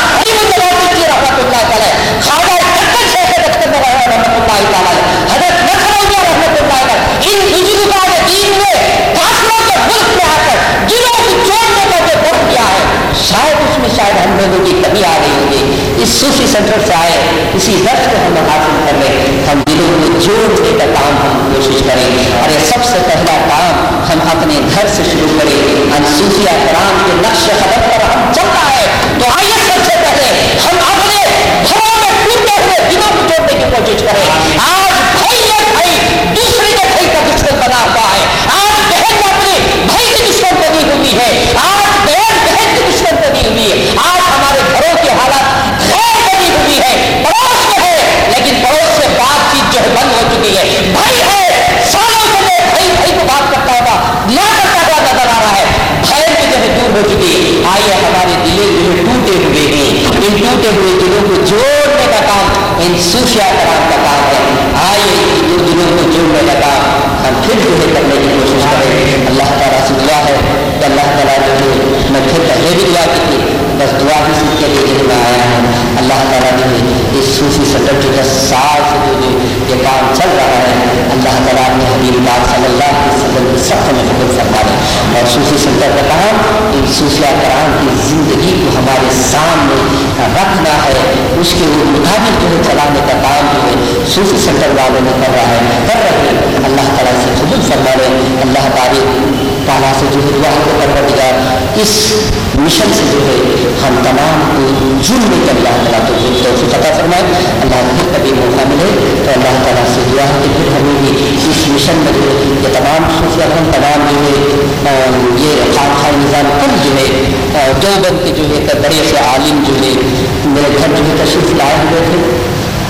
رحمۃ اللہ تعالیٰ خواجہ رحمۃ اللہ تعالیٰ حضرت نصراللہ رحمۃ اللہ تعالیٰ ان بزرگان دین میں کافروں کے ملک میں آ کر دلوں کو جوڑنے کا جو وقت کیا ہے شاید اس میں شاید ہم لوگوں کی کمی آ رہی ہوگی اس صوفی سینٹر سے آئے اسی درس کو ہم حاصل کر لیں ہم دلوں کو جوڑنے کا کام ہم کوشش کریں اور یہ سب سے پہلا کام ہم اپنے گھر سے شروع کریں ہم صوفیہ کرام کے نقش قدم پر ہم چلتا ہے تو آئیے سب سے پہلے ہم اپنے گھروں میں ٹوٹے ہوئے دلوں کو جوڑنے کی کوشش کریں آج بھائی اور بھائی دوسرے کے بھائی کا دشمن بنا ہوا ہے آج بہن اپنے بھائی کی دشمن بنی ہوئی ہے آج بہن بہن کی دشمن بنی ہوئی ہے آج ہمارے گھروں کی حالت غیر بنی ہوئی ہے پڑوس میں ہے لیکن پڑوس سے بات چیت جو ہے بند ہو چکی ہے بھائی ہے سالوں سے بھائی بھائی کو بات کرتا ہوگا نہ کرتا ہوا نظر آ رہا ہے بھائی بھی جو ہے دور ہو چکی ہے آئیے ہمارے دلیں جو ہے ٹوٹے ہوئے ہیں ان ٹوٹے ہوئے دلوں کو جوڑنے کا کام ان صوفیہ کرام کا کام ہے آئیے ان دلوں کو جوڑنے کا کام ہم پھر جو ہے کرنے کی کوشش کریں اللہ تعالیٰ سے دعا ہے کہ اللہ تعالیٰ جو ہے میں پھر پہلے بھی دعا کی تھی بس دعا بھی سن کے لیے جو میں آیا ہوں اللہ تعالیٰ جو ہے اس صوفی سٹر جو دس سال سے جو یہ کام چل رہا ہے اللہ تعالیٰ نے حبیب پاک صلی اللہ علیہ وسلم کی سخت میں فکر فرما ہے اور صوفی سٹر کا کام ان صوفیہ کرام کی زندگی کو ہمارے سامنے رکھنا ہے اس کے مطابق جو ہے چلانے کا کام جو ہے صوفی سینٹر والوں نے کر رہا ہے کر رہے ہیں اللہ تعالیٰ سے قبول فرما رہے اللہ تعالیٰ تعالیٰ سے جو ہے دعا کو کر دیا اس مشن سے جو ہے ہم تمام کو جڑنے کا اللہ تعالیٰ تو توفیق عطا فرمائے اللہ پھر کبھی موقع ملے تو اللہ تعالیٰ سے دعا ہے کہ پھر ہمیں بھی اس مشن میں جو ہے یہ تمام صوفیہ ہم تمام جو ہے یہ خانقاہ نظام کل جو ہے دیوبند کے جو ہے بڑے سے عالم جو ہے میرے گھر جو ہے تشریف لائے ہوئے تھے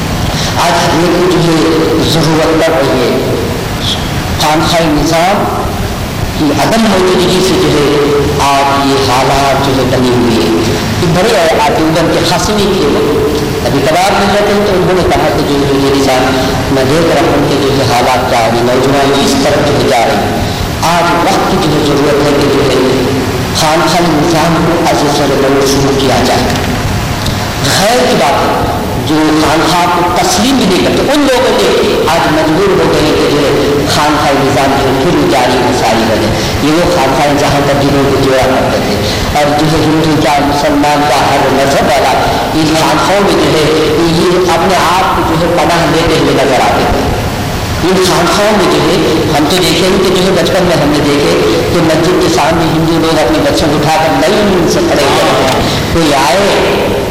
آج ہمیں کو جو ہے ضرورت پڑ رہی ہے خانقاہ نظام کی عدم موجودگی سے جو ہے آج یہ حالات جو ہے بنی ہوئی ہے کہ بڑے دیوبند کے خاصمی تھے لوگ ابھی کباب مل جاتے ہیں تو انہوں نے کہا کہ جو یہ نظام میں دیکھ رہا ہوں کہ جو ہے حالات کیا ہے نوجوان اس طرف جو ہے جا رہے ہیں آج وقت کی جو ہے ضرورت ہے کہ جو ہے خانقاہ نظام کو از سر لوگ شروع کیا جائے غیر کی بات ہے جو خانقاہ کو تسلیم بھی نہیں کرتے ان لوگوں نے آج مجبور ہو گئے کہ جو ہے خانقاہ نظام جو ہے پھر جاری مساری بنے یہ وہ خانقاہ جہاں پر جنہوں کو جوڑا کرتے تھے اور جو ہے ہندو کا مسلمان کا ہر مذہب والا ان خانقاہوں میں جو ہے یہ اپنے آپ کو جو ہے پناہ دیتے ہوئے نظر آتے تھے ان خانقاہوں میں جو ہے ہم تو دیکھیں گے کہ جو ہے بچپن میں ہم نے دیکھے کہ مسجد کے سامنے ہندو لوگ اپنے بچوں کو اٹھا کر لائن سے کھڑے ہوئے کوئی آئے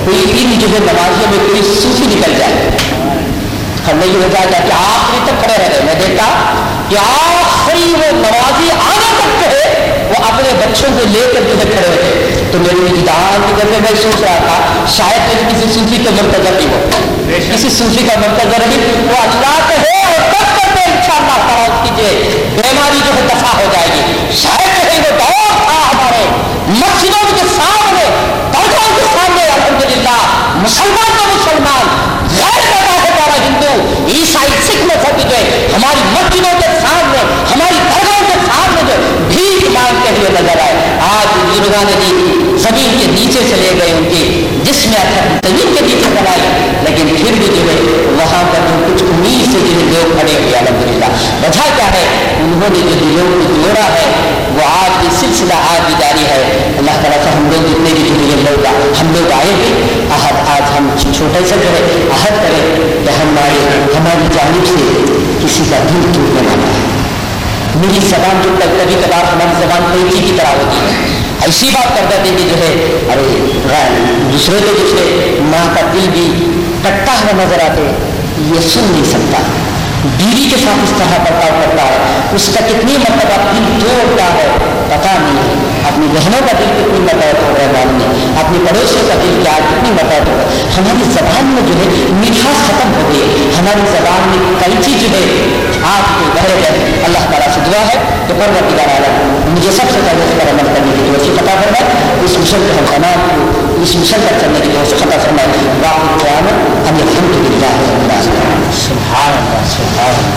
کوئی ان جو ہے نمازیوں میں کوئی صوفی نکل جائے. ہم نے یہ بتایا کہ آخری تک کھڑے رہے. میں دیکھا کہ آخری وہ نمازی آگے تک کھڑے وہ اپنے بچوں کو لے کر جو ہے کھڑے ہوتے. تو میری وجدان کی طرف میں سوچ رہا تھا شاید میری کسی صوفی کا منتظر نہیں ہو, کسی صوفی کا منتظر نہیں, وہ اللہ کے ہے اور تب تک میں انشاءاللہ تعالیٰ اس کی جو بیماری جو ہے دفع ہو جائے گی. شاید کہیں وہ دور تھا ہمارے مسجدوں کے سامنے, درگاہوں کے سامنے الحمدللہ مسلمان تو مسلمان, غیر مذاہب والا ہندو, عیسائی, سکھ مذہب جو ہے ہماری مسجدوں کے سامنے, ہماری درگاہوں کے سامنے جو بھیک مانگتے ہوئے نظر آئے. آج بزرگان نے زمین کے نیچے چلے گئے, ان کے جسم زمین کے نیچے چلائے, لیکن پھر بھی جو ہے وہاں پر جو کچھ امید سے جو ہے لوگ کھڑے ہوئے الحمدللہ. وجہ کیا ہے؟ انہوں نے جو دلوں کو جوڑا ہے وہ آج بھی سلسلہ آج بھی جاری ہے. اللہ تعالیٰ سے ہم لوگ جتنے بھی جو ہے لوگ ہم لوگ آئے گے عہد آج ہم چھوٹے سے جو ہے عہد کریں کہ ہمارے ہماری جانب سے کسی کا دل ٹوٹنے والا ہے. میری زبان جو کبھی کبھار ہماری زبان پیچی کی طرح ہوتی ہے, ایسی بات کر دیتے کہ جو ہے ارے دوسرے کو دوسرے ماں کا دل بھی کٹتا ہوا نظر آتے, یہ سن نہیں سکتا. بیوی کے ساتھ اس طرح برتاؤ کرتا ہے, اس کا کتنی مرتبہ دل توڑتا ہے پتا نہیں ہے. اپنی بہنوں کا دل کتنی مرتبہ توڑ رہا ہے معلوم نہیں, اپنی پڑوسیوں کا دل کیا کتنی مرتبہ توڑ رہا ہے. ہماری زبان میں جو ہے مٹھاس ختم ہو گئی ہے, ہماری زبان میں کئی چیز جو ہے آج کے بہرے گئے. اللہ تعالیٰ سے دعا ہے کہ پروردگار عالم مجھے سب سے پہلے اس پر عمل کرنے کی توفیق عطا فرمائے, اس مشن کے ہم تمام کو اس مشن پر چلنے کی توفیق عطا فرمائے. واقعی قیامت ہم الحمدللہ سبحان اللہ سبحان اللہ.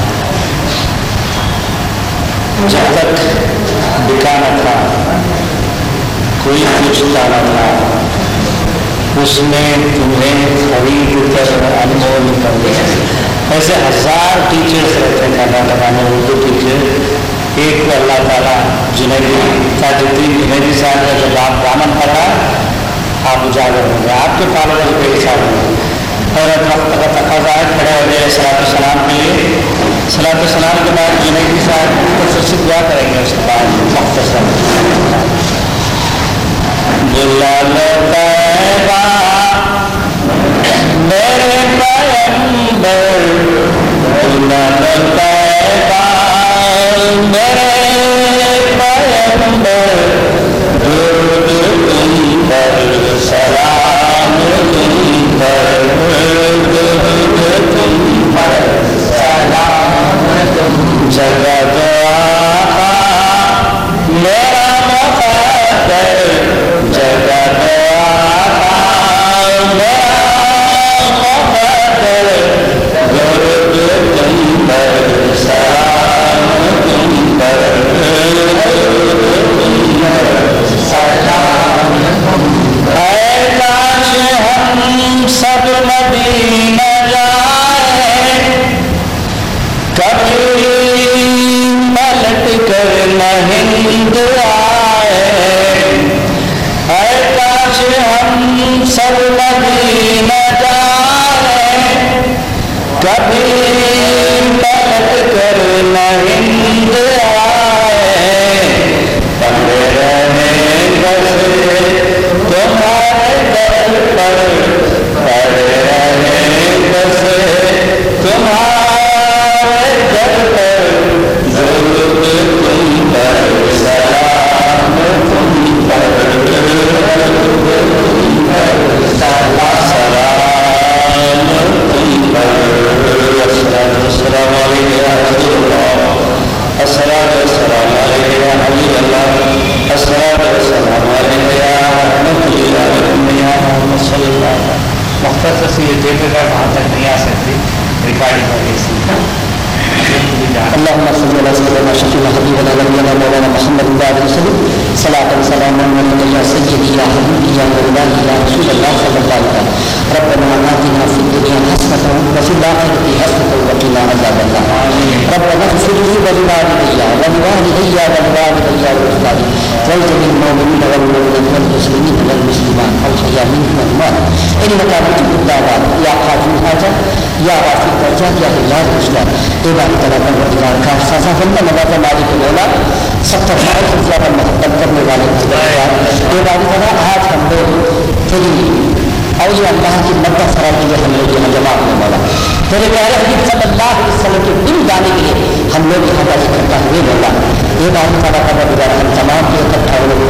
جب تک بکانا تھا کوئی پوچھتا نہ تھا, اس نے تمہیں خرید کر انمول کر دیا. ایسے ہزار ٹیچرس رہتے ہیں کرناٹکا میں, اردو ٹیچر. ایک کو اللہ تعالیٰ جنیدی تاج الدین جنیدی صاحب نے جب آپ دامن پڑھا آپ اجاگر ہوں گے, آپ کے فالوور بے حساب ہوں گے. اور وقت کا تقاضا ہے کھڑے ہو گئے صلاۃ السلام کے لیے. صلاۃ السلام کے بعد جنیدی صاحب مختصر دعا کریں گے, اس کے بعد مختصر جلال طیبہ میرے پیغمبر, جلال طیبہ میرے پیغمبر, درود تم پر سلام تم پر, درود تم پر سلام تم, جگت آقا میرا مقدر, جگت آقا میرا مقدر, درود تم پر سلام تم پر, درود تم پر سلام تم پر. اے کاش ہم سب مدینہ جائیں, کبھی پلٹ کر نہ ہند آئے. اے کاش ہم سب مدینہ جائیں, کبھی پلٹ کر نہ ہند آئے. پڑے رہے بس تمہارے در پر, پڑے رہے بس تمہارے در پر, درود تم پر سلام تم پر, درود تم پر سلام تم پر. السلام علیکم یا رسول اللہ, السلام السلام علیکم یا حبیب اللہ, السلام السلام علیکم یا رحمت اللہ یا محمد صلی اللہ علیہ وسلم. مختصر سے یہ دیکھے گا وہاں تک نہیں آ سکتی, ریکارڈنگ ہو گئی سی. اللهم صل على سيدنا شفيع حبيبنا نبينا مولانا محمد وعلى وسلم صلاة وسلاما على سيدي يا حبيبي يا مولاي يا رسول الله صلى الله عليه وسلم. ربنا آتنا في الدنيا حسنة وفي الآخرة حسنة وقنا عذاب النار. ربنا اغفر لي ولوالدي ولوالدي ولوالدي ولوالدي ولجميع المؤمنين والمؤمنات والمسلمين والمسلمات الحياء منهم والأموات إنك مجيب الدعوات يا قاضي الحاجات یا رافع درجات یا اللہ الاسلام. اے باری تعالیٰ پروردگار کا سزا بندہ نواز مالک مولا ستر سال سے زیادہ محبت کرنے والے پروردگار. اے باری تعالیٰ آج ہم لوگ تیری اولیاء تیرے پیارے حبیب صلی اللہ علیہ وسلم کے دل جانے کے لیے ہم لوگ یہاں پر اکٹھا ہوئے مولا یہ بات تعالیٰ کا گزارا ہم تمام کے اکٹھا ہوئے